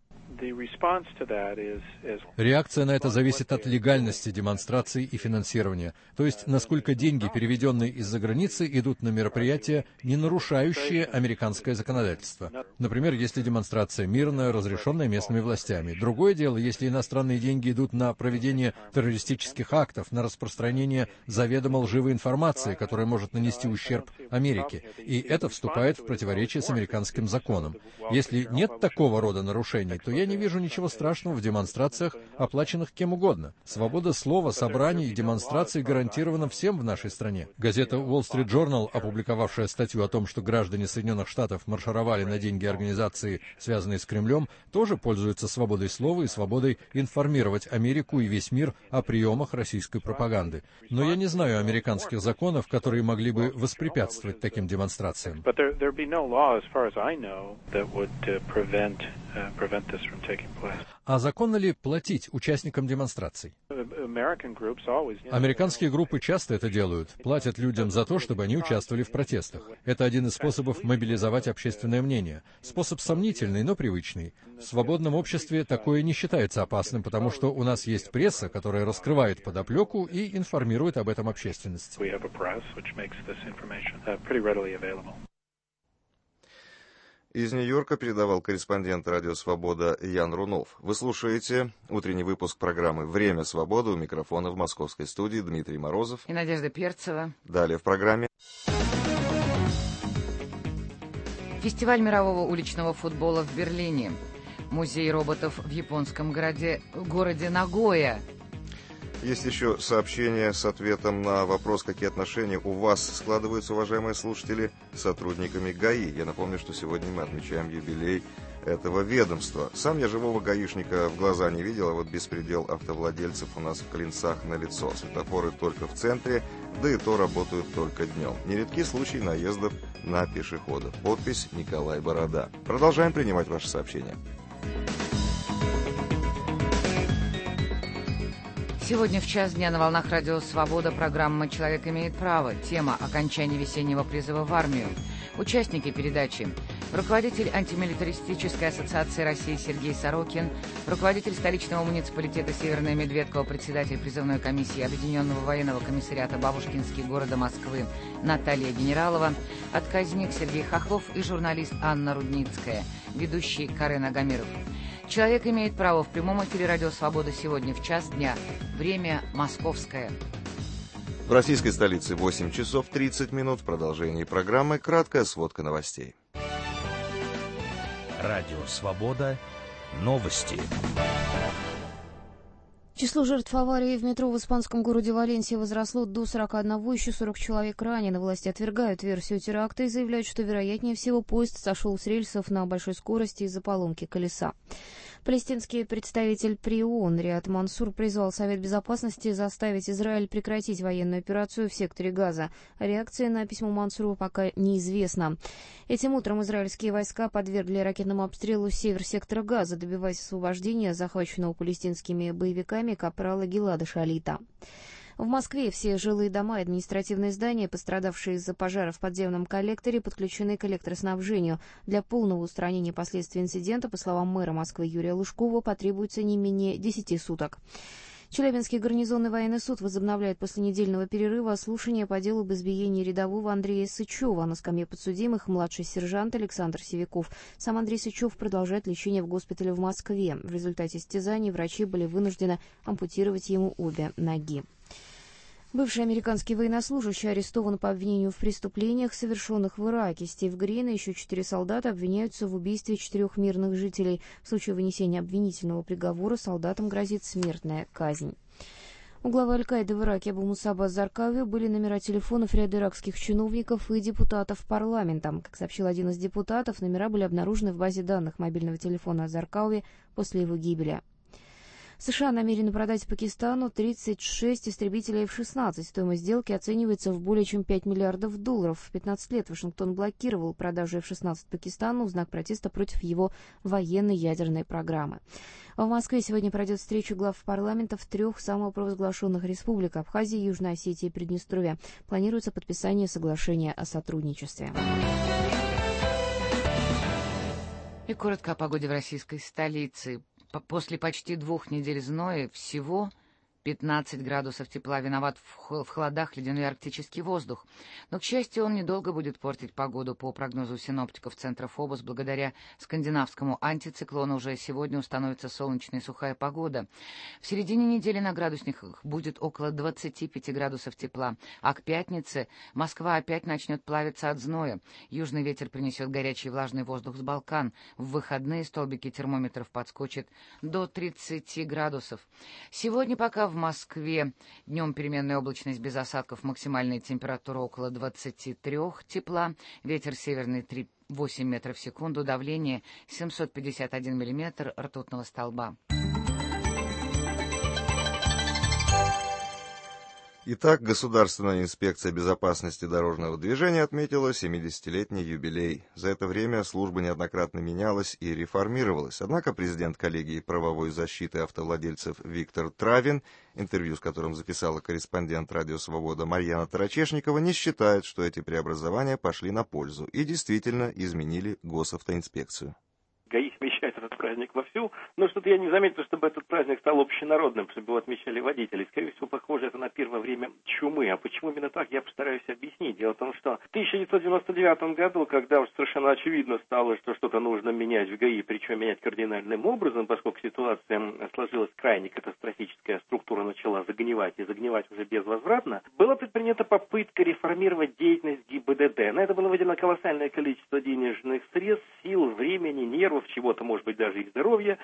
Speaker 18: Реакция на это зависит от легальности демонстраций и финансирования, то есть насколько деньги, переведенные из-за границы, идут на мероприятия, не нарушающие американское законодательство. Например, если демонстрация мирная, разрешенная местными властями. Другое дело, если иностранные деньги идут на проведение террористических актов, на распространение заведомо лживой информации, которая может нанести ущерб Америке, и это вступает в противоречие с американским законом. Если нет такого рода нарушений, то я не вижу ничего страшного в демонстрациях, оплаченных кем угодно. Свобода слова, собраний и демонстраций гарантирована всем в нашей стране. Газета Wall Street Journal, опубликовавшая статью о том, что граждане Соединенных Штатов маршировали на деньги организации, связанные с Кремлем, тоже пользуется свободой слова и свободой информировать Америку и весь мир о приемах российской пропаганды. Но я не знаю американских законов, которые могли бы воспрепятствовать таким демонстрациям. А законно ли платить участникам демонстраций? Американские группы часто это делают, платят людям за то, чтобы они участвовали в протестах. Это один из способов мобилизовать общественное мнение. Способ сомнительный, но привычный. В свободном обществе такое не считается опасным, потому что у нас есть пресса, которая раскрывает подоплеку и информирует об этом общественность.
Speaker 3: Из Нью-Йорка передавал корреспондент «Радио Свобода» Ян Рунов. Вы слушаете утренний выпуск программы «Время свободы». У микрофона в московской студии Дмитрий Морозов
Speaker 2: и Надежда Перцева.
Speaker 3: Далее в программе.
Speaker 2: Фестиваль мирового уличного футбола в Берлине. Музей роботов в японском городе Нагоя.
Speaker 3: Есть еще сообщение с ответом на вопрос, какие отношения у вас складываются, уважаемые слушатели, с сотрудниками ГАИ. Я напомню, что сегодня мы отмечаем юбилей этого ведомства. Сам я живого гаишника в глаза не видел, а вот беспредел автовладельцев у нас в Клинцах налицо. Светофоры только в центре, да и то работают только днем. Нередки случаи наездов на пешеходов. Подпись Николай Борода. Продолжаем принимать ваши сообщения.
Speaker 2: Сегодня в час дня на волнах Радио Свобода программа «Человек имеет право». Тема «Окончание весеннего призыва в армию». Участники передачи: руководитель антимилитаристической ассоциации России Сергей Сорокин, руководитель столичного муниципалитета Северная Медведково, председатель призывной комиссии Объединенного военного комиссариата Бабушкинский города Москвы Наталья Генералова, отказник Сергей Хохлов и журналист Анна Рудницкая, ведущий Карен Агамиров. «Человек имеет право» в прямом эфире «Радио Свобода» сегодня в час дня. Время московское.
Speaker 3: В российской столице 8 часов 30 минут. В продолжении программы краткая сводка новостей.
Speaker 1: Радио Свобода. Новости.
Speaker 4: Число жертв аварии в метро в испанском городе Валенсия возросло до 41, еще 40 человек ранены. Власти отвергают версию теракта и заявляют, что, вероятнее всего, поезд сошел с рельсов на большой скорости из-за поломки колеса. Палестинский представитель при ООН Риад Мансур призвал Совет Безопасности заставить Израиль прекратить военную операцию в секторе Газа. Реакция на письмо Мансуру пока неизвестна. Этим утром израильские войска подвергли ракетному обстрелу север сектора Газа, добиваясь освобождения захваченного палестинскими боевиками капрала Гилада Шалита. В Москве все жилые дома и административные здания, пострадавшие из-за пожара в подземном коллекторе, подключены к электроснабжению. Для полного устранения последствий инцидента, по словам мэра Москвы Юрия Лужкова, потребуется не менее 10 суток. Челябинский гарнизонный военный суд возобновляет после недельного перерыва слушание по делу об избиении рядового Андрея Сычева. На скамье подсудимых младший сержант Александр Севяков. Сам Андрей Сычев продолжает лечение в госпитале в Москве. В результате истязаний врачи были вынуждены ампутировать ему обе ноги. Бывший американский военнослужащий арестован по обвинению в преступлениях, совершенных в Ираке. Стив Грин и еще 4 солдата обвиняются в убийстве 4 мирных жителей. В случае вынесения обвинительного приговора солдатам грозит смертная казнь. У главы Аль-Каиды в Ираке Абу Мусаба Заркави были номера телефонов ряда иракских чиновников и депутатов парламента. Как сообщил один из депутатов, номера были обнаружены в базе данных мобильного телефона Заркави после его гибели. США намерены продать Пакистану 36 истребителей F-16. Стоимость сделки оценивается в более чем $5 миллиардов. В 15 лет Вашингтон блокировал продажу F-16 Пакистану в знак протеста против его военной ядерной программы. В Москве сегодня пройдет встреча глав парламентов 3 самопровозглашенных республик — Абхазии, Южной Осетии и Приднестровья. Планируется подписание соглашения о сотрудничестве.
Speaker 2: И коротко о погоде в российской столице. После почти 2 недель зноя всего 15 градусов тепла. Виноват в холодах ледяной арктический воздух. Но, к счастью, он недолго будет портить погоду. По прогнозу синоптиков Центра ФОБОС, благодаря скандинавскому антициклону уже сегодня установится солнечная и сухая погода. В середине недели на градусниках будет около 25 градусов тепла. А к пятнице Москва опять начнет плавиться от зноя. Южный ветер принесет горячий и влажный воздух с Балкан. В выходные столбики термометров подскочат до 30 градусов. Сегодня пока в Москве днем переменная облачность без осадков, максимальная температура около 23 тепла, ветер северный 3,8 метров в секунду, давление 751 миллиметр ртутного столба.
Speaker 3: Итак, Государственная инспекция безопасности дорожного движения отметила 70-летний юбилей. За это время служба неоднократно менялась и реформировалась. Однако президент коллегии правовой защиты автовладельцев Виктор Травин, интервью с которым записала корреспондент «Радио Свобода» Марьяна Тарачешникова, не считает, что эти преобразования пошли на пользу и действительно изменили госавтоинспекцию.
Speaker 19: ГАИ отмечает этот праздник вовсю, но что-то я не заметил, чтобы этот праздник стал общенародным, чтобы его отмечали водители. Скорее всего, похоже, это на первое время чумы. А почему именно так, я постараюсь объяснить. Дело в том, что в 1999 году, когда уж совершенно очевидно стало, что что-то нужно менять в ГАИ, причем менять кардинальным образом, поскольку ситуация сложилась крайне катастрофическая, структура начала загнивать, и загнивать уже безвозвратно, была предпринята попытка реформировать деятельность ГИБДД. На это было выделено колоссальное количество денежных средств, сил, времени, нервов, чего-то, может быть, даже и здоровья.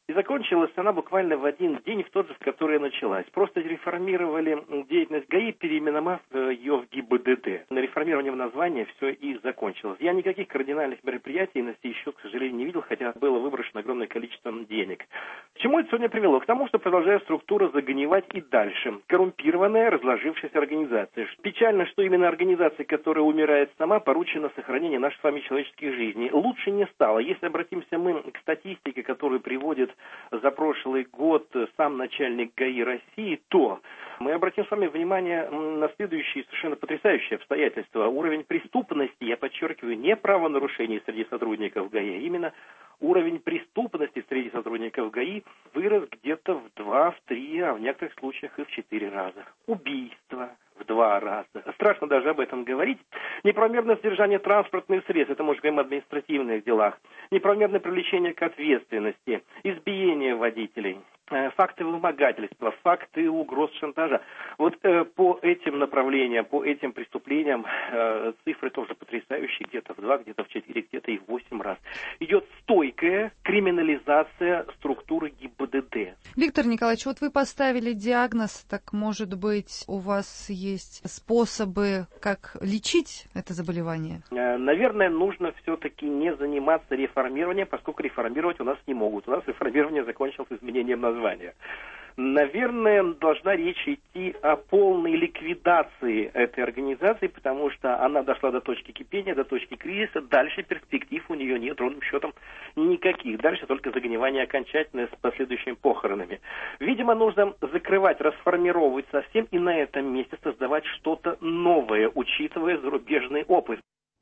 Speaker 19: И закончилась она буквально в один день, в тот же, в который началась. Просто реформировали деятельность ГАИ, переименовав ее в ГИБДД. На реформирование в названии все и закончилось. Я никаких кардинальных мероприятий на сей счет, к сожалению, не видел, хотя было выброшено огромное количество денег. К чему это сегодня привело? К тому, что продолжает структура загнивать и дальше. Коррумпированная, разложившаяся организация. Печально, что именно организация, которая умирает сама, поручена сохранение наших с вами человеческих жизней. Лучше не стало. Если обратимся мы к статистике, которую приводит за прошлый год сам начальник ГАИ России, то мы обратим с вами внимание на следующие совершенно потрясающие обстоятельства. Уровень преступности, я подчеркиваю, не правонарушений среди сотрудников ГАИ, а именно уровень преступности среди сотрудников ГАИ вырос где-то в 2, в 3, а в некоторых случаях и в 4 раза. Убийства в 2 раза. Страшно даже об этом говорить. Неправомерное содержание транспортных средств, это мы уже говорим о административных делах. Неправомерное привлечение к ответственности, избиение водителей, факты вымогательства, факты угроз шантажа. Вот по этим направлениям, по этим преступлениям цифры тоже потрясающие, где-то в 2, где-то в 4, где-то и в 8 раз. Идет стойкая криминализация структуры ГИБДД.
Speaker 20: Виктор Николаевич, вот вы поставили диагноз, так может быть у вас есть способы, как лечить это заболевание?
Speaker 19: Наверное, нужно все-таки не заниматься реформированием, поскольку реформировать у нас не могут. У нас реформирование закончилось изменением названия. Наверное, должна речь идти о полной ликвидации этой организации, потому что она дошла до точки кипения, до точки кризиса. Дальше перспектив у нее нет, ровным счетом, никаких. Дальше только загнивание окончательное с последующими похоронами. Видимо, нужно закрывать, расформировать совсем и на этом месте создавать что-то новое, учитывая зарубежный опыт.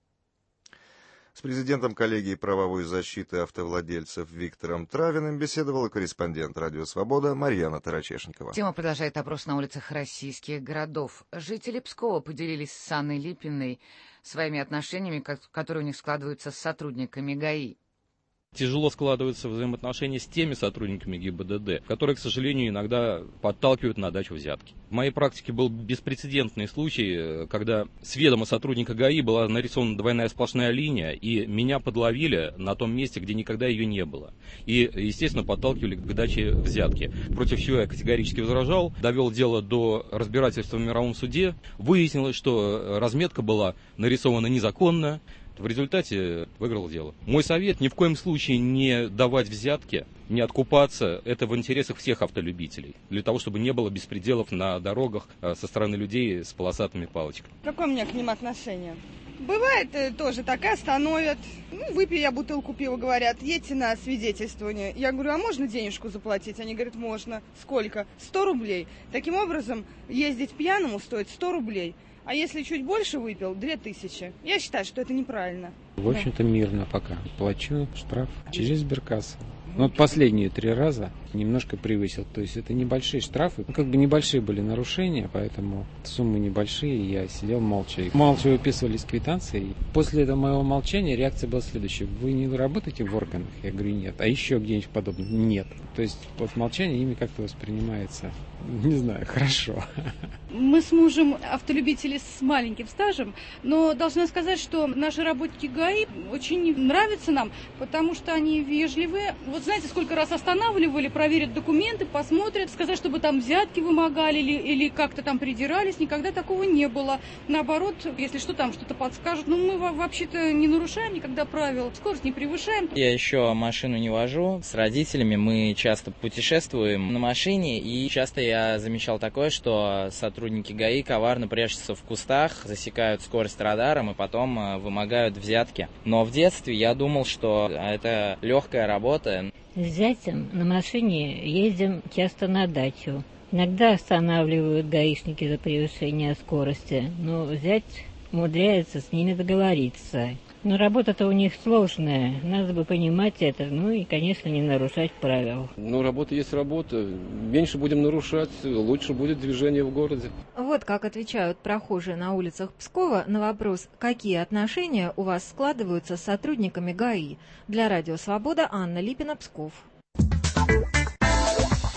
Speaker 3: С президентом коллегии правовой защиты автовладельцев Виктором Травиным беседовала корреспондент «Радио Свобода» Марьяна Тарачешникова.
Speaker 2: Тема продолжает опрос на улицах российских городов. Жители Пскова поделились с Анной Липиной своими отношениями, которые у них складываются с сотрудниками ГАИ.
Speaker 21: Тяжело складываются взаимоотношения с теми сотрудниками ГИБДД, которые, к сожалению, иногда подталкивают на дачу взятки. В моей практике был беспрецедентный случай, когда с ведома сотрудника ГАИ была нарисована двойная сплошная линия, и меня подловили на том месте, где никогда ее не было. И, естественно, подталкивали к даче взятки. Против чего я категорически возражал, довел дело до разбирательства в мировом суде. Выяснилось, что разметка была нарисована незаконно. В результате выиграл дело. Мой совет: ни в коем случае не давать взятки, не откупаться. Это в интересах всех автолюбителей. Для того, чтобы не было беспределов на дорогах со стороны людей с полосатыми палочками.
Speaker 22: Какое у меня к ним отношение? Бывает тоже так, остановят. Выпей я бутылку пива, говорят, едьте на свидетельствование. Я говорю, а можно денежку заплатить? Они говорят, можно. Сколько? 100 рублей. Таким образом, ездить пьяному стоит 100 рублей. А если чуть больше выпил, 2000. Я считаю, что это неправильно.
Speaker 23: В общем-то, мирно пока. Плачу штраф через сберкассу. Но вот последние 3 раза немножко превысил. То есть это небольшие штрафы. Как бы небольшие были нарушения, поэтому суммы небольшие. Я сидел молча. Молча выписывались квитанции. После этого моего молчания реакция была следующая. Вы не работаете в органах? Я говорю, нет. А еще где-нибудь подобное? Нет. То есть вот молчание ими как-то воспринимается, не знаю, хорошо.
Speaker 24: Мы с мужем автолюбители с маленьким стажем, но должна сказать, что наши работники ГАИ очень нравятся нам, потому что они вежливые. Вот знаете, сколько раз останавливали, проверят документы, посмотрят, сказать, чтобы там взятки вымогали или как-то там придирались, никогда такого не было. Наоборот, если что, там что-то подскажут. Но мы вообще-то не нарушаем никогда правил, скорость не превышаем.
Speaker 25: Я еще машину не вожу. С родителями мы часто путешествуем на машине, и часто я замечал такое, что сотрудники ГАИ коварно прячутся в кустах, засекают скорость радаром и потом вымогают взятки. Но в детстве я думал, что это легкая работа.
Speaker 26: С зятем на машине ездим часто на дачу. Иногда останавливают гаишники за превышение скорости, но зять умудряется с ними договориться. Но работа-то у них сложная, надо бы понимать это, ну и, конечно, не нарушать правил.
Speaker 27: Ну, работа есть работа, меньше будем нарушать, лучше будет движение в городе.
Speaker 4: Вот как отвечают прохожие на улицах Пскова на вопрос, какие отношения у вас складываются с сотрудниками ГАИ. Для Радио Свобода Анна Липина, Псков.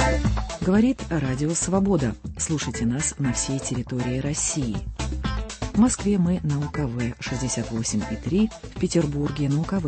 Speaker 12: Говорит Радио Свобода. Слушайте нас на всей территории России. В Москве мы на УКВ 68,3, в Петербурге на УКВ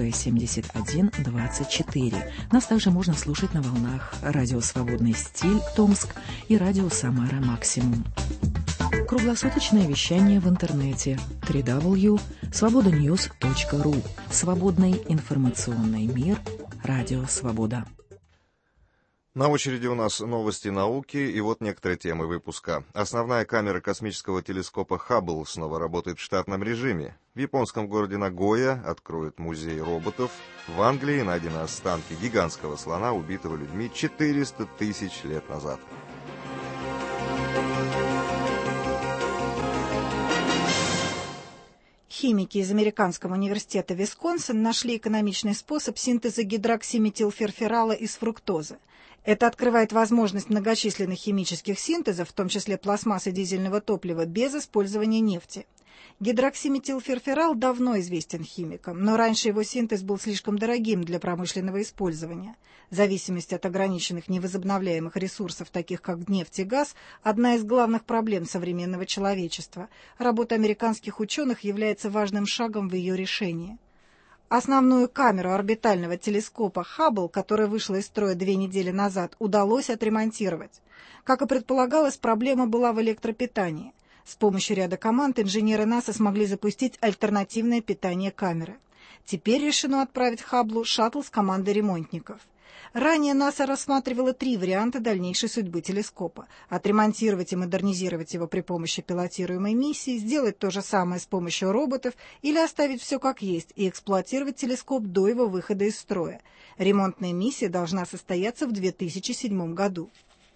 Speaker 12: 71,24. Нас также можно слушать на волнах радио «Свободный стиль» Томск и радио «Самара Максимум». Круглосуточное вещание в интернете www.svobodanews.ru. Свободный информационный мир. Радио «Свобода».
Speaker 3: На очереди у нас новости науки, и вот некоторые темы выпуска. Основная камера космического телескопа Хаббл снова работает в штатном режиме. В японском городе Нагоя откроют музей роботов. В Англии найдены останки гигантского слона, убитого людьми 400 тысяч лет назад.
Speaker 5: Химики из Американского университета Висконсин нашли экономичный способ синтеза гидроксиметилферферала из фруктозы. Это открывает возможность многочисленных химических синтезов, в том числе пластмасс и дизельного топлива, без использования нефти. Гидроксиметилферферал давно известен химикам, но раньше его синтез был слишком дорогим для промышленного использования. Зависимость от ограниченных невозобновляемых ресурсов, таких как нефть и газ, одна из главных проблем современного человечества. Работа американских ученых является важным шагом в ее решении. Основную камеру орбитального телескопа Хаббл, которая вышла из строя 2 недели назад, удалось отремонтировать. Как и предполагалось, проблема была в электропитании. С помощью ряда команд инженеры НАСА смогли запустить альтернативное питание камеры. Теперь решено отправить Хабблу шаттл с командой ремонтников. Ранее НАСА рассматривала 3 варианта дальнейшей судьбы телескопа: отремонтировать и модернизировать его при помощи пилотируемой миссии, сделать то же самое с помощью роботов или оставить все как есть и эксплуатировать телескоп до его выхода из строя. Ремонтная миссия должна состояться в 2007 году.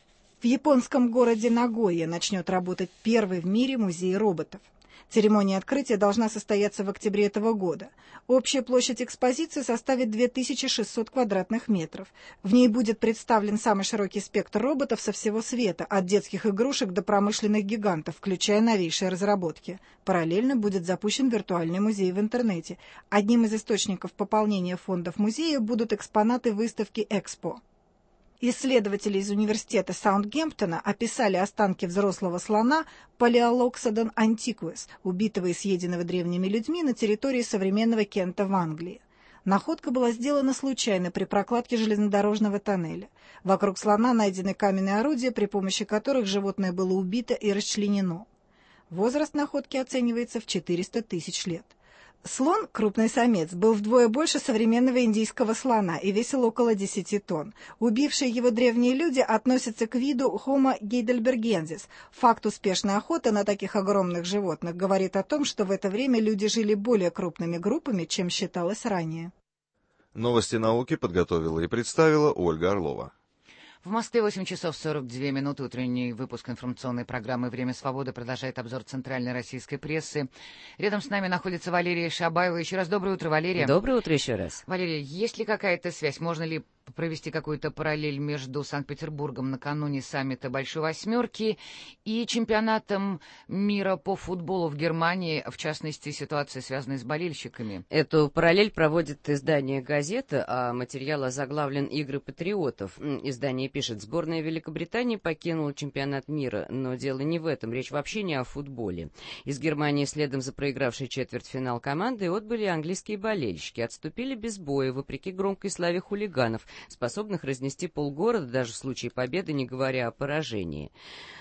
Speaker 5: В японском городе Нагойя начнет работать первый в мире музей роботов. Церемония открытия должна состояться в октябре этого года. Общая площадь экспозиции составит 2600 квадратных метров. В ней будет представлен самый широкий спектр роботов со всего света, от детских игрушек до промышленных гигантов, включая новейшие разработки. Параллельно будет запущен виртуальный музей в интернете. Одним из источников пополнения фондов музея будут экспонаты выставки «Экспо». Исследователи из университета Саутгемптона описали останки взрослого слона Paleoloxodon antiquus, убитого и съеденного древними людьми на территории современного Кента в Англии. Находка была сделана случайно при прокладке железнодорожного тоннеля. Вокруг слона найдены каменные орудия, при помощи которых животное было убито и расчленено. Возраст находки оценивается в 400 тысяч лет. Слон, крупный самец, был вдвое больше современного индийского слона и весил около 10 тонн. Убившие его древние люди относятся к виду Homo heidelbergensis. Факт успешной охоты на таких огромных животных говорит о том, что в это время люди жили более крупными группами, чем считалось ранее.
Speaker 3: Новости науки подготовила и представила Ольга Орлова.
Speaker 2: В Москве 8 часов 42 минуты. Утренний выпуск информационной программы «Время свободы» продолжает обзор центральной российской прессы. Рядом с нами находится Валерия Шабаева. Еще раз доброе утро, Валерия.
Speaker 6: Доброе утро еще раз.
Speaker 2: Валерия, есть ли какая-то связь? Можно ли провести какую-то параллель между Санкт-Петербургом накануне саммита Большой Восьмерки и чемпионатом мира по футболу в Германии, в частности, ситуация, связанная с болельщиками?
Speaker 6: Эту параллель проводит издание «Газета», а материал озаглавлен «Игры патриотов». Издание пишет: сборная Великобритании покинула чемпионат мира, но дело не в этом, речь вообще не о футболе. Из Германии следом за проигравшей четвертьфинал командой отбыли английские болельщики, отступили без боя, вопреки громкой славе хулиганов, способных разнести полгорода даже в случае победы, не говоря о поражении.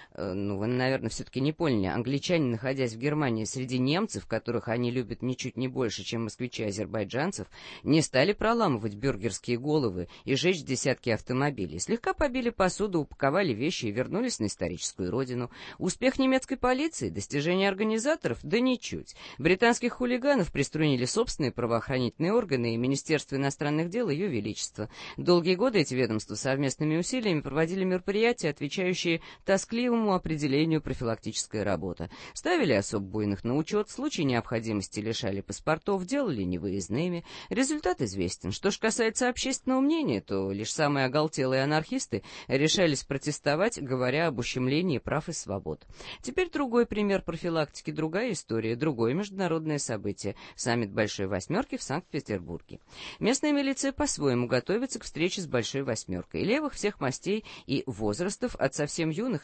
Speaker 6: Вы, наверное, все-таки не поняли. Англичане, находясь в Германии среди немцев, которых они любят ничуть не больше, чем москвичи азербайджанцев, не стали проламывать бюргерские головы и жечь десятки автомобилей. Слегка побили посуду, упаковали вещи и вернулись на историческую родину. Успех немецкой полиции, достижение организаторов? Да ничуть. Британских хулиганов приструнили собственные правоохранительные органы и Министерство иностранных дел Ее Величества. Долгие годы эти ведомства совместными усилиями проводили мероприятия, отвечающие тоскливому определению профилактическая работа. Ставили особ буйных на учет, в случае необходимости лишали паспортов, делали невыездными. Результат известен. Что ж касается общественного мнения, то лишь самые оголтелые анархисты решались протестовать, говоря об ущемлении прав и свобод. Теперь другой пример профилактики, другая история, другое международное событие. Саммит Большой Восьмерки в Санкт-Петербурге. Местная милиция по-своему готовится к встрече с Большой Восьмеркой. Левых всех мастей и возрастов, от совсем юных лимонов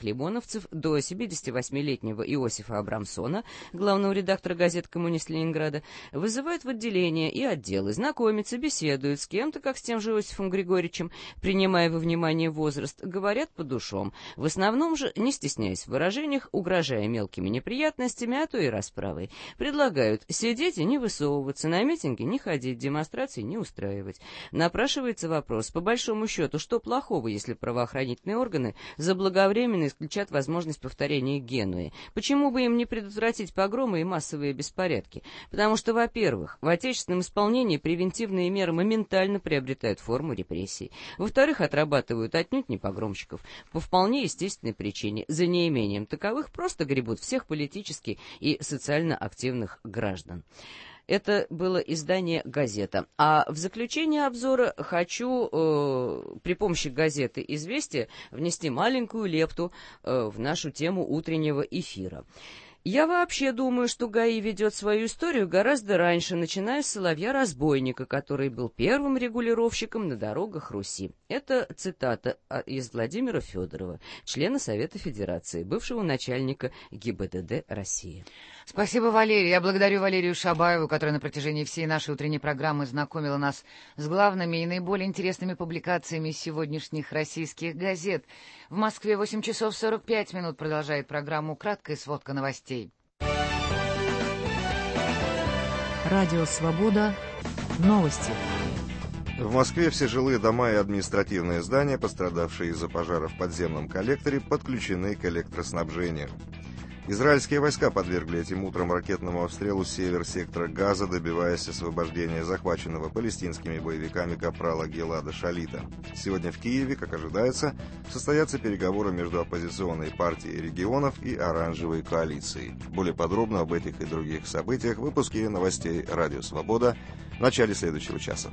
Speaker 6: эсеровцев до 78-летнего Иосифа Абрамсона, главного редактора газет «Коммунист Ленинграда», вызывают в отделение и отделы, знакомятся, беседуют с кем-то, как с тем же Иосифом Григорьевичем, принимая во внимание возраст, говорят по душам, в основном же, не стесняясь в выражениях, угрожая мелкими неприятностями, а то и расправой. Предлагают сидеть и не высовываться, на митинги не ходить, демонстрации не устраивать. Напрашивается вопрос, по большому счету, что плохого, если правоохранительные органы заблаговременно исключат возможность повторения Генуи? Почему бы им не предотвратить погромы и массовые беспорядки? Потому что, во-первых, в отечественном исполнении превентивные меры моментально приобретают форму репрессий. Во-вторых, отрабатывают отнюдь не погромщиков. По вполне естественной причине, за неимением таковых просто гребут всех политически и социально активных граждан. Это было издание «Газета». А в заключение обзора хочу при помощи газеты «Известия» внести маленькую лепту в нашу тему утреннего эфира. Я вообще думаю, что ГАИ ведет свою историю гораздо раньше, начиная с Соловья-разбойника, который был первым регулировщиком на дорогах Руси. Это цитата из Владимира Федорова, члена Совета Федерации, бывшего начальника ГИБДД России.
Speaker 2: Спасибо, Валерий. Я благодарю Валерию Шабаеву, которая на протяжении всей нашей утренней программы знакомила нас с главными и наиболее интересными публикациями сегодняшних российских газет. В Москве 8 часов 45 минут продолжает программу «Краткая сводка новостей».
Speaker 12: Радио «Свобода». Новости.
Speaker 3: В Москве все жилые дома и административные здания, пострадавшие из-за пожара в подземном коллекторе, подключены к электроснабжению. Израильские войска подвергли этим утром ракетному обстрелу север сектора Газа, добиваясь освобождения захваченного палестинскими боевиками капрала Гилада Шалита. Сегодня в Киеве, как ожидается, состоятся переговоры между оппозиционной партией регионов и оранжевой коалицией. Более подробно об этих и других событиях в выпуске новостей «Радио Свобода» в начале следующего часа.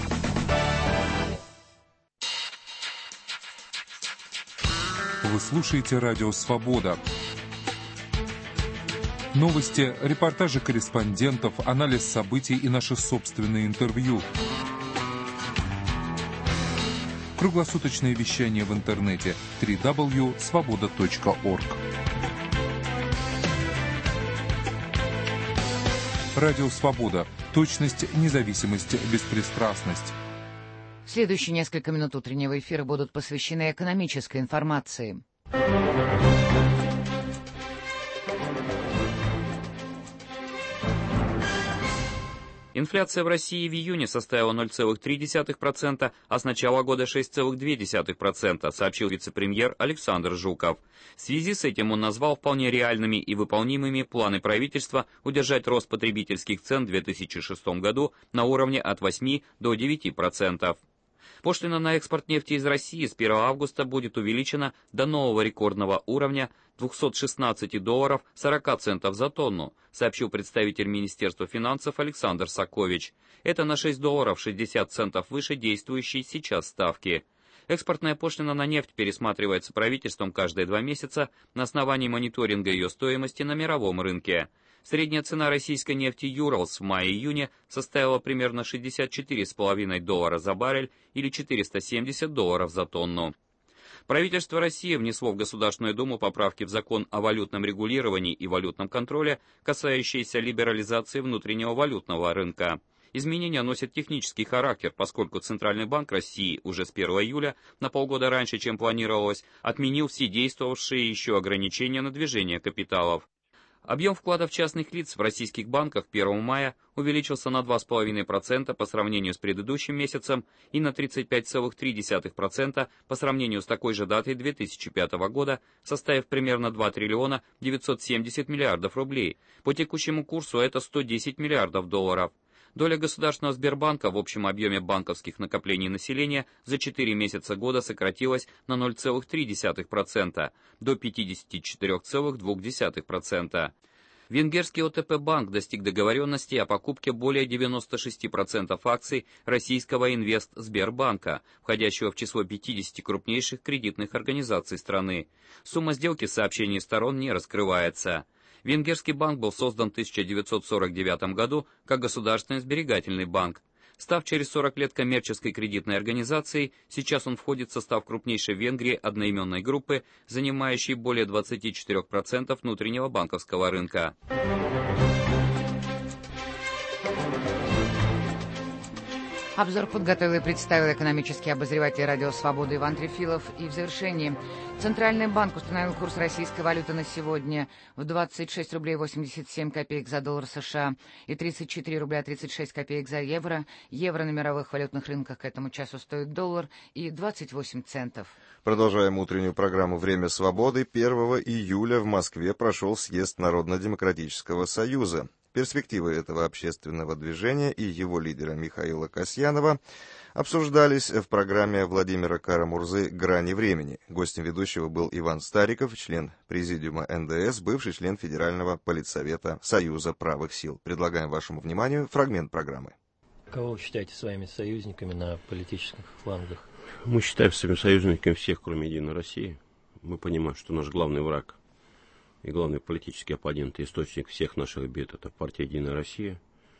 Speaker 7: Вы слушаете «Радио Свобода». Новости, репортажи корреспондентов, анализ событий и наши собственные интервью. Круглосуточное вещание в интернете www.svoboda.org. Радио «Свобода». Точность, независимость, беспристрастность.
Speaker 2: Следующие несколько минут утреннего эфира будут посвящены экономической информации.
Speaker 8: Инфляция в России в июне составила 0,3%, а с начала года 6,2%, сообщил вице-премьер Александр Жуков. В связи с этим он назвал вполне реальными и выполнимыми планы правительства удержать рост потребительских цен в 2006 году на уровне от 8 до 9%. Пошлина на экспорт нефти из России с 1 августа будет увеличена до нового рекордного уровня $216 40 центов за тонну, сообщил представитель Министерства финансов Александр Сакович. Это на $6 60 центов выше действующей сейчас ставки. Экспортная пошлина на нефть пересматривается правительством каждые 2 месяца на основании мониторинга ее стоимости на мировом рынке. Средняя цена российской нефти «Юралс» в мае-июне составила примерно $64,5 за баррель или $470 за тонну. Правительство России внесло в Государственную Думу поправки в закон о валютном регулировании и валютном контроле, касающиеся либерализации внутреннего валютного рынка. Изменения носят технический характер, поскольку Центральный банк России уже с 1 июля, на полгода раньше, чем планировалось, отменил все действовавшие еще ограничения на движение капиталов. Объем вкладов частных лиц в российских банках 1 мая увеличился на 2,5% по сравнению с предыдущим месяцем и на 35,3% по сравнению с такой же датой 2005 года, составив примерно 2 триллиона 970 миллиардов рублей. По текущему курсу это 110 миллиардов долларов. Доля Государственного Сбербанка в общем объеме банковских накоплений населения за 4 месяца года сократилась на 0,3% до 54,2%. Венгерский ОТП-банк достиг договоренности о покупке более 96% акций российского Инвестсбербанка, входящего в число 50 крупнейших кредитных организаций страны. Сумма сделки в сообщении сторон не раскрывается. Венгерский банк был создан в 1949 году как государственный сберегательный банк. Став через 40 лет коммерческой кредитной организацией, сейчас он входит в состав крупнейшей в Венгрии одноименной группы, занимающей более 24% внутреннего банковского рынка.
Speaker 2: Обзор подготовил и представил экономический обозреватель «Радио Свобода» Иван Трефилов. И в завершении. Центральный банк установил курс российской валюты на сегодня в 26 рублей 87 копеек за доллар США и 34 рубля 36 копеек за евро. Евро на мировых валютных рынках к этому часу стоит доллар и 28 центов.
Speaker 3: Продолжаем утреннюю программу «Время свободы». 1 июля в Москве прошел съезд Народно-демократического союза. Перспективы этого общественного движения и его лидера Михаила Касьянова обсуждались в программе Владимира Кара-Мурзы «Грани времени». Гостем ведущего был Иван Стариков, член Президиума НДС, бывший член Федерального политсовета Союза правых сил. Предлагаем вашему вниманию фрагмент программы.
Speaker 9: Кого вы считаете своими союзниками на политических флангах?
Speaker 10: Мы считаем своими союзниками всех, кроме «Единой России». Мы понимаем, что наш главный враг и главный политический оппонент и источник всех наших бед – это партия «Единая Россия».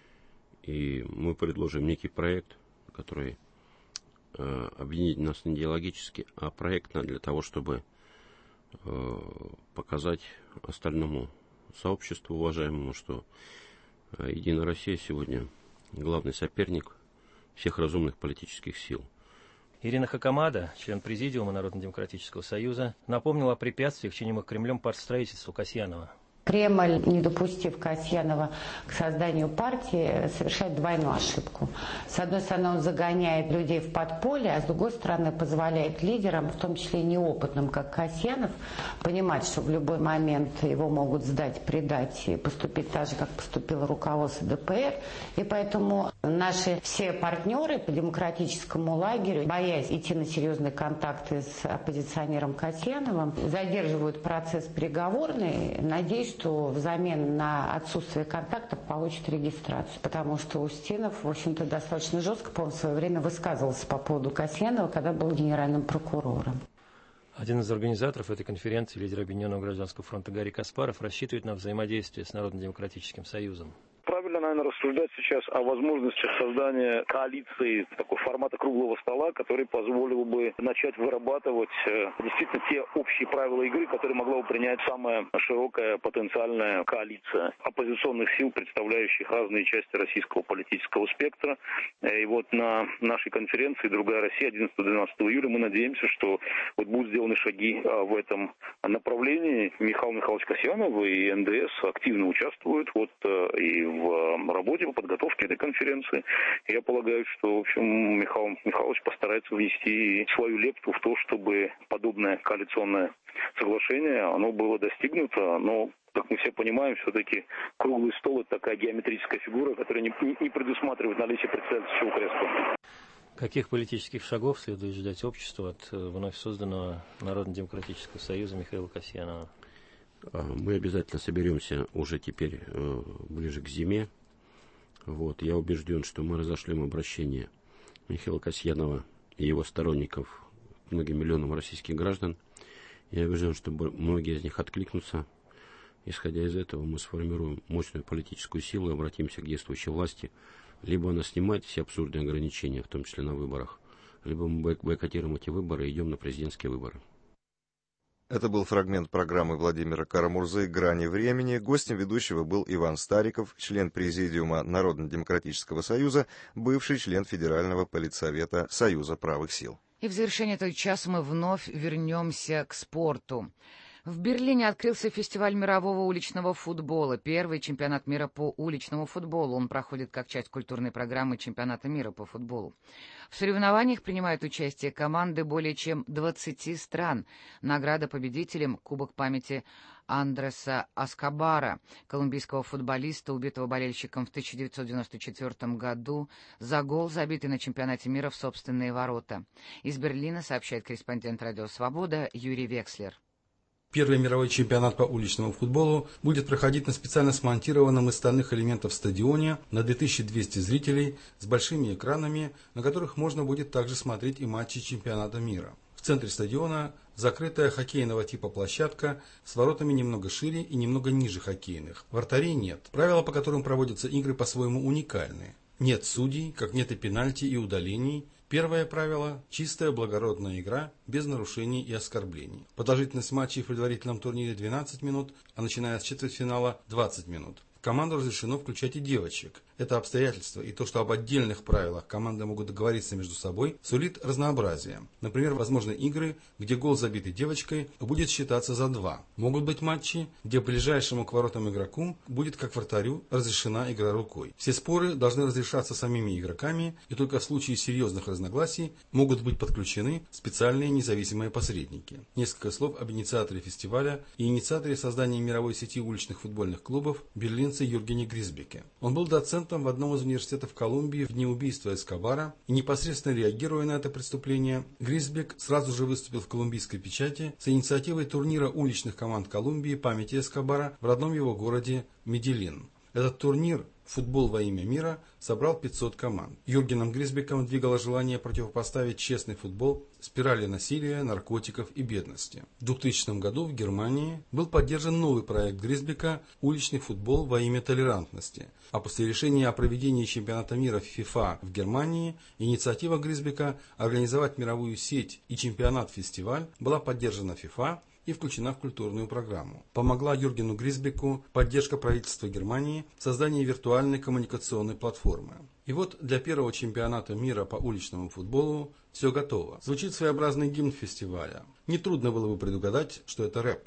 Speaker 10: И мы предложим некий проект, который объединит нас не идеологически, а проектно для того, чтобы показать остальному сообществу уважаемому, что «Единая Россия» сегодня главный соперник всех разумных политических сил.
Speaker 9: Ирина Хакамада, член Президиума Народно-демократического союза, напомнила о препятствиях, чинимых Кремлем партстроительству Касьянова.
Speaker 11: Кремль, не допустив Касьянова к созданию партии, совершает двойную ошибку. С одной стороны, он загоняет людей в подполье, а с другой стороны, позволяет лидерам, в том числе неопытным, как Касьянов, понимать, что в любой момент его могут сдать, предать и поступить так же, как поступило руководство ДПР. И поэтому наши все партнеры по демократическому лагерю, боясь идти на серьезные контакты с оппозиционером Касьяновым, задерживают процесс переговорный, надеясь, что взамен на отсутствие контактов получит регистрацию. Потому что Устинов, в общем-то, достаточно жестко, по-моему, в свое время высказывался по поводу Касьянова, когда был генеральным прокурором.
Speaker 9: Один из организаторов этой конференции, лидер Объединенного гражданского фронта Гарри Каспаров, рассчитывает на взаимодействие с Народно-демократическим союзом.
Speaker 13: Правильно, наверное, рассуждать сейчас о возможности создания коалиции, такого формата круглого стола, который позволил бы начать вырабатывать действительно те общие правила игры, которые могла бы принять самая широкая потенциальная коалиция оппозиционных сил, представляющих разные части российского политического спектра. И вот на нашей конференции «Другая Россия» 11-12 июля мы надеемся, что вот будут сделаны шаги в этом направлении. Михаил Михайлович Касьянов и НДС активно участвуют и в работе по подготовке этой конференции. Я полагаю, что, в общем, Михаил Михайлович постарается внести свою лепту в то, чтобы подобное коалиционное соглашение, оно было достигнуто, но, как мы все понимаем, все-таки круглый стол – это такая геометрическая фигура, которая не предусматривает наличие председательского кресла.
Speaker 9: Каких политических шагов следует ждать обществу от вновь созданного Народно-демократического союза Михаила Касьянова?
Speaker 10: Мы обязательно соберемся уже теперь ближе к зиме. Я убежден, что мы разошлем обращение Михаила Касьянова и его сторонников к многим миллионам российских граждан. Я убежден, что многие из них откликнутся. Исходя из этого, мы сформируем мощную политическую силу и обратимся к действующей власти. Либо она снимает все абсурдные ограничения, в том числе на выборах, либо мы бойкотируем эти выборы и идем на президентские выборы.
Speaker 3: Это был фрагмент программы Владимира Кара-Мурзы «Грани времени». Гостем ведущего был Иван Стариков, член Президиума Народно-демократического союза, бывший член Федерального политсовета Союза правых сил.
Speaker 2: И в завершение этого часа мы вновь вернемся к спорту. В Берлине открылся фестиваль мирового уличного футбола, первый чемпионат мира по уличному футболу. Он проходит как часть культурной программы чемпионата мира по футболу. В соревнованиях принимают участие команды более чем 20 стран. Награда победителям — Кубок памяти Андреса Эскобара, колумбийского футболиста, убитого болельщиком в 1994 году за гол, забитый на чемпионате мира в собственные ворота. Из Берлина сообщает корреспондент «Радио Свобода» Юрий Векслер.
Speaker 14: Первый мировой чемпионат по уличному футболу будет проходить на специально смонтированном из стальных элементов стадионе на 2200 зрителей с большими экранами, на которых можно будет также смотреть и матчи чемпионата мира. В центре стадиона закрытая хоккейного типа площадка с воротами немного шире и немного ниже хоккейных. Вратарей нет. Правила, по которым проводятся игры, по-своему уникальны. Нет судей, как нет и пенальти, и удалений. Первое правило – чистая благородная игра, без нарушений и оскорблений. Продолжительность матчей в предварительном турнире 12 минут, а начиная с четвертьфинала 20 минут. В команду разрешено включать и девочек. Это обстоятельство и то, что об отдельных правилах команды могут договориться между собой, сулит разнообразие. Например, возможны игры, где гол, забитый девочкой, будет считаться за 2. Могут быть матчи, где ближайшему к воротам игроку будет, как вратарю, разрешена игра рукой. Все споры должны разрешаться самими игроками, и только в случае серьезных разногласий могут быть подключены специальные независимые посредники. Несколько слов об инициаторе фестиваля и инициаторе создания мировой сети уличных футбольных клубов берлинце Юргене Гризбеке. Он был доцентом в одном из университетов Колумбии в дни убийства Эскобара, и непосредственно реагируя на это преступление, Гризбек сразу же выступил в колумбийской печати с инициативой турнира уличных команд Колумбии памяти Эскобара в родном его городе Медельин. Этот турнир «Футбол во имя мира» собрал 500 команд. Юргеном Гризбеком двигало желание противопоставить честный футбол спирали насилия, наркотиков и бедности. В 2000 году в Германии был поддержан новый проект Гризбека «Уличный футбол во имя толерантности». А после решения о проведении чемпионата мира ФИФА в Германии, инициатива Гризбека организовать мировую сеть и чемпионат-фестиваль была поддержана ФИФА и включена в культурную программу. Помогла Юргену Гризбеку поддержка правительства Германии в создании виртуальной коммуникационной платформы. И вот для первого чемпионата мира по уличному футболу все готово. Звучит своеобразный гимн фестиваля. Нетрудно было бы предугадать, что это рэп.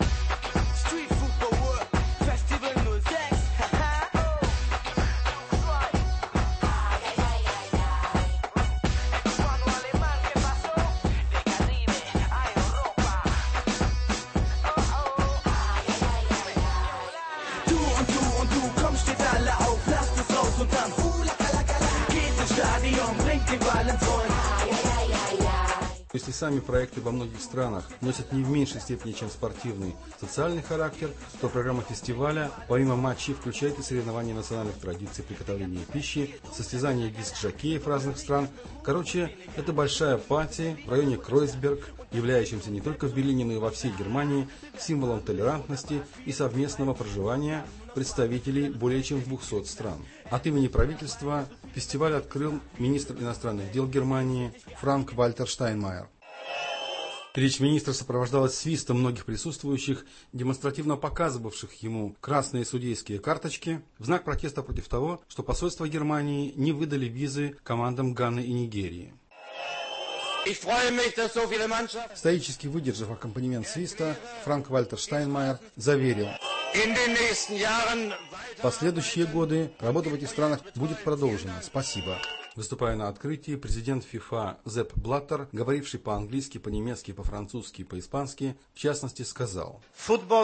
Speaker 14: Если сами проекты во многих странах носят не в меньшей степени, чем спортивный, социальный характер, то программа фестиваля, помимо матчей, включает и соревнования национальных традиций приготовления пищи, состязания диск-жокеев разных стран. Короче, это большая пати в районе Кройцберг, являющимся не только в Берлине, но и во всей Германии символом толерантности и совместного проживания представителей более чем 200 стран. От имени правительства фестиваль открыл министр иностранных дел Германии Франк-Вальтер Штайнмайер. Речь министра сопровождалась свистом многих присутствующих, демонстративно показывавших ему красные судейские карточки, в знак протеста против того, что посольства Германии не выдали визы командам Ганы и Нигерии. Стоически выдержав аккомпанемент свиста, Франк-Вальтер Штайнмайер заверил: в последующие годы работа в этих странах будет продолжена. Спасибо. Выступая на открытии, президент ФИФА Зепп Блаттер, говоривший по-английски, по-немецки, по-французски и по-испански, в частности сказал: «Футбол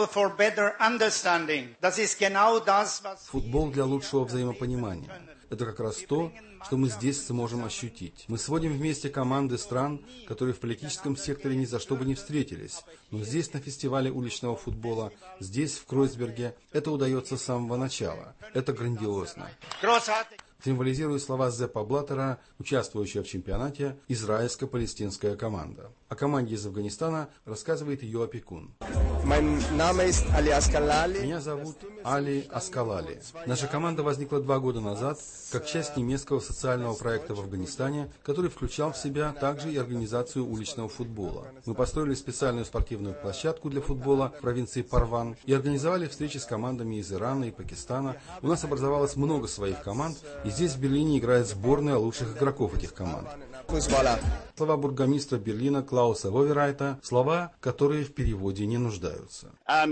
Speaker 14: для лучшего взаимопонимания. Это как раз то, что мы здесь сможем ощутить. Мы сводим вместе команды стран, которые в политическом секторе ни за что бы не встретились. Но здесь, на фестивале уличного футбола, здесь, в Кройцберге, это удается с самого начала. Это грандиозно». Символизируют слова Зеппа Блаттера, участвующая в чемпионате израильско-палестинская команда. О команде из Афганистана рассказывает ее опекун. Меня зовут Али Аскалали. Наша команда возникла 2 года назад как часть немецкого социального проекта в Афганистане, который включал в себя также и организацию уличного футбола. Мы построили специальную спортивную площадку для футбола в провинции Парван и организовали встречи с командами из Ирана и Пакистана. У нас образовалось много своих команд, и здесь в Берлине играет сборная лучших игроков этих команд. Слова бургомистра Берлина Клауса Воверайта, слова, которые в переводе не нуждаются.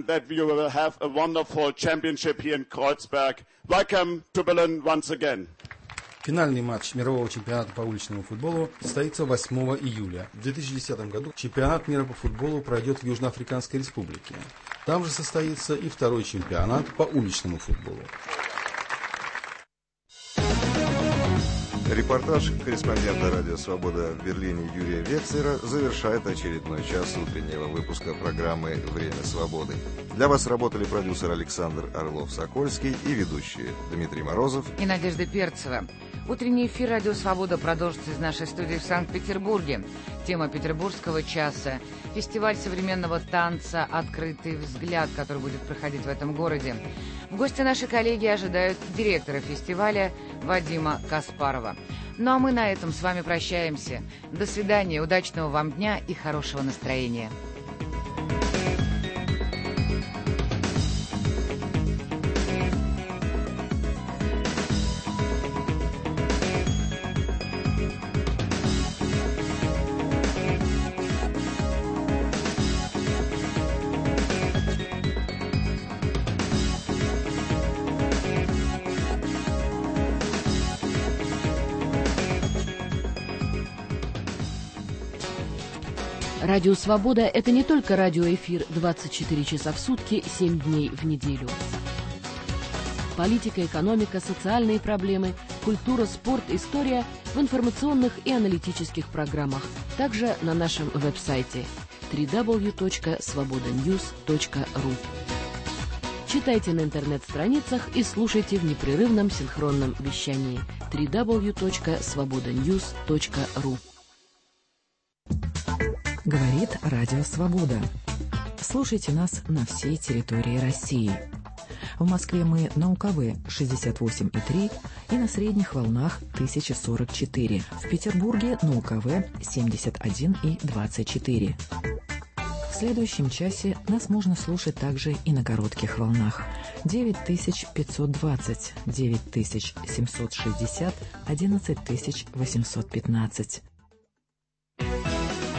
Speaker 14: Финальный матч мирового чемпионата по уличному футболу состоится 8 июля. В 2010 году чемпионат мира по футболу пройдет в Южноафриканской республике. Там же состоится и второй чемпионат по уличному футболу.
Speaker 3: Репортаж корреспондента «Радио Свобода» в Берлине Юрия Векслера завершает очередной час утреннего выпуска программы «Время свободы». Для вас работали продюсер Александр Орлов-Сокольский и ведущие Дмитрий Морозов
Speaker 2: и Надежда Перцева. Утренний эфир «Радио Свобода» продолжится из нашей студии в Санкт-Петербурге. Тема петербургского часа – фестиваль современного танца «Открытый взгляд», который будет проходить в этом городе. В гости наши коллеги ожидают директора фестиваля Вадима Каспарова. Ну а мы на этом с вами прощаемся. До свидания, удачного вам дня и хорошего настроения.
Speaker 1: Радио «Свобода» — это не только радиоэфир 24 часа в сутки, 7 дней в неделю. Политика, экономика, социальные проблемы, культура, спорт, история в информационных и аналитических программах. Также на нашем веб-сайте www.svobodanews.ru. Читайте на интернет-страницах и слушайте в непрерывном синхронном вещании www.svobodanews.ru.
Speaker 12: Говорит Радио Свобода. Слушайте нас на всей территории России. В Москве мы на УКВ 68,3 и на средних волнах 1044. В Петербурге на УКВ 71,24. В следующем часе нас можно слушать также и на коротких волнах 9520, 9760, 11815.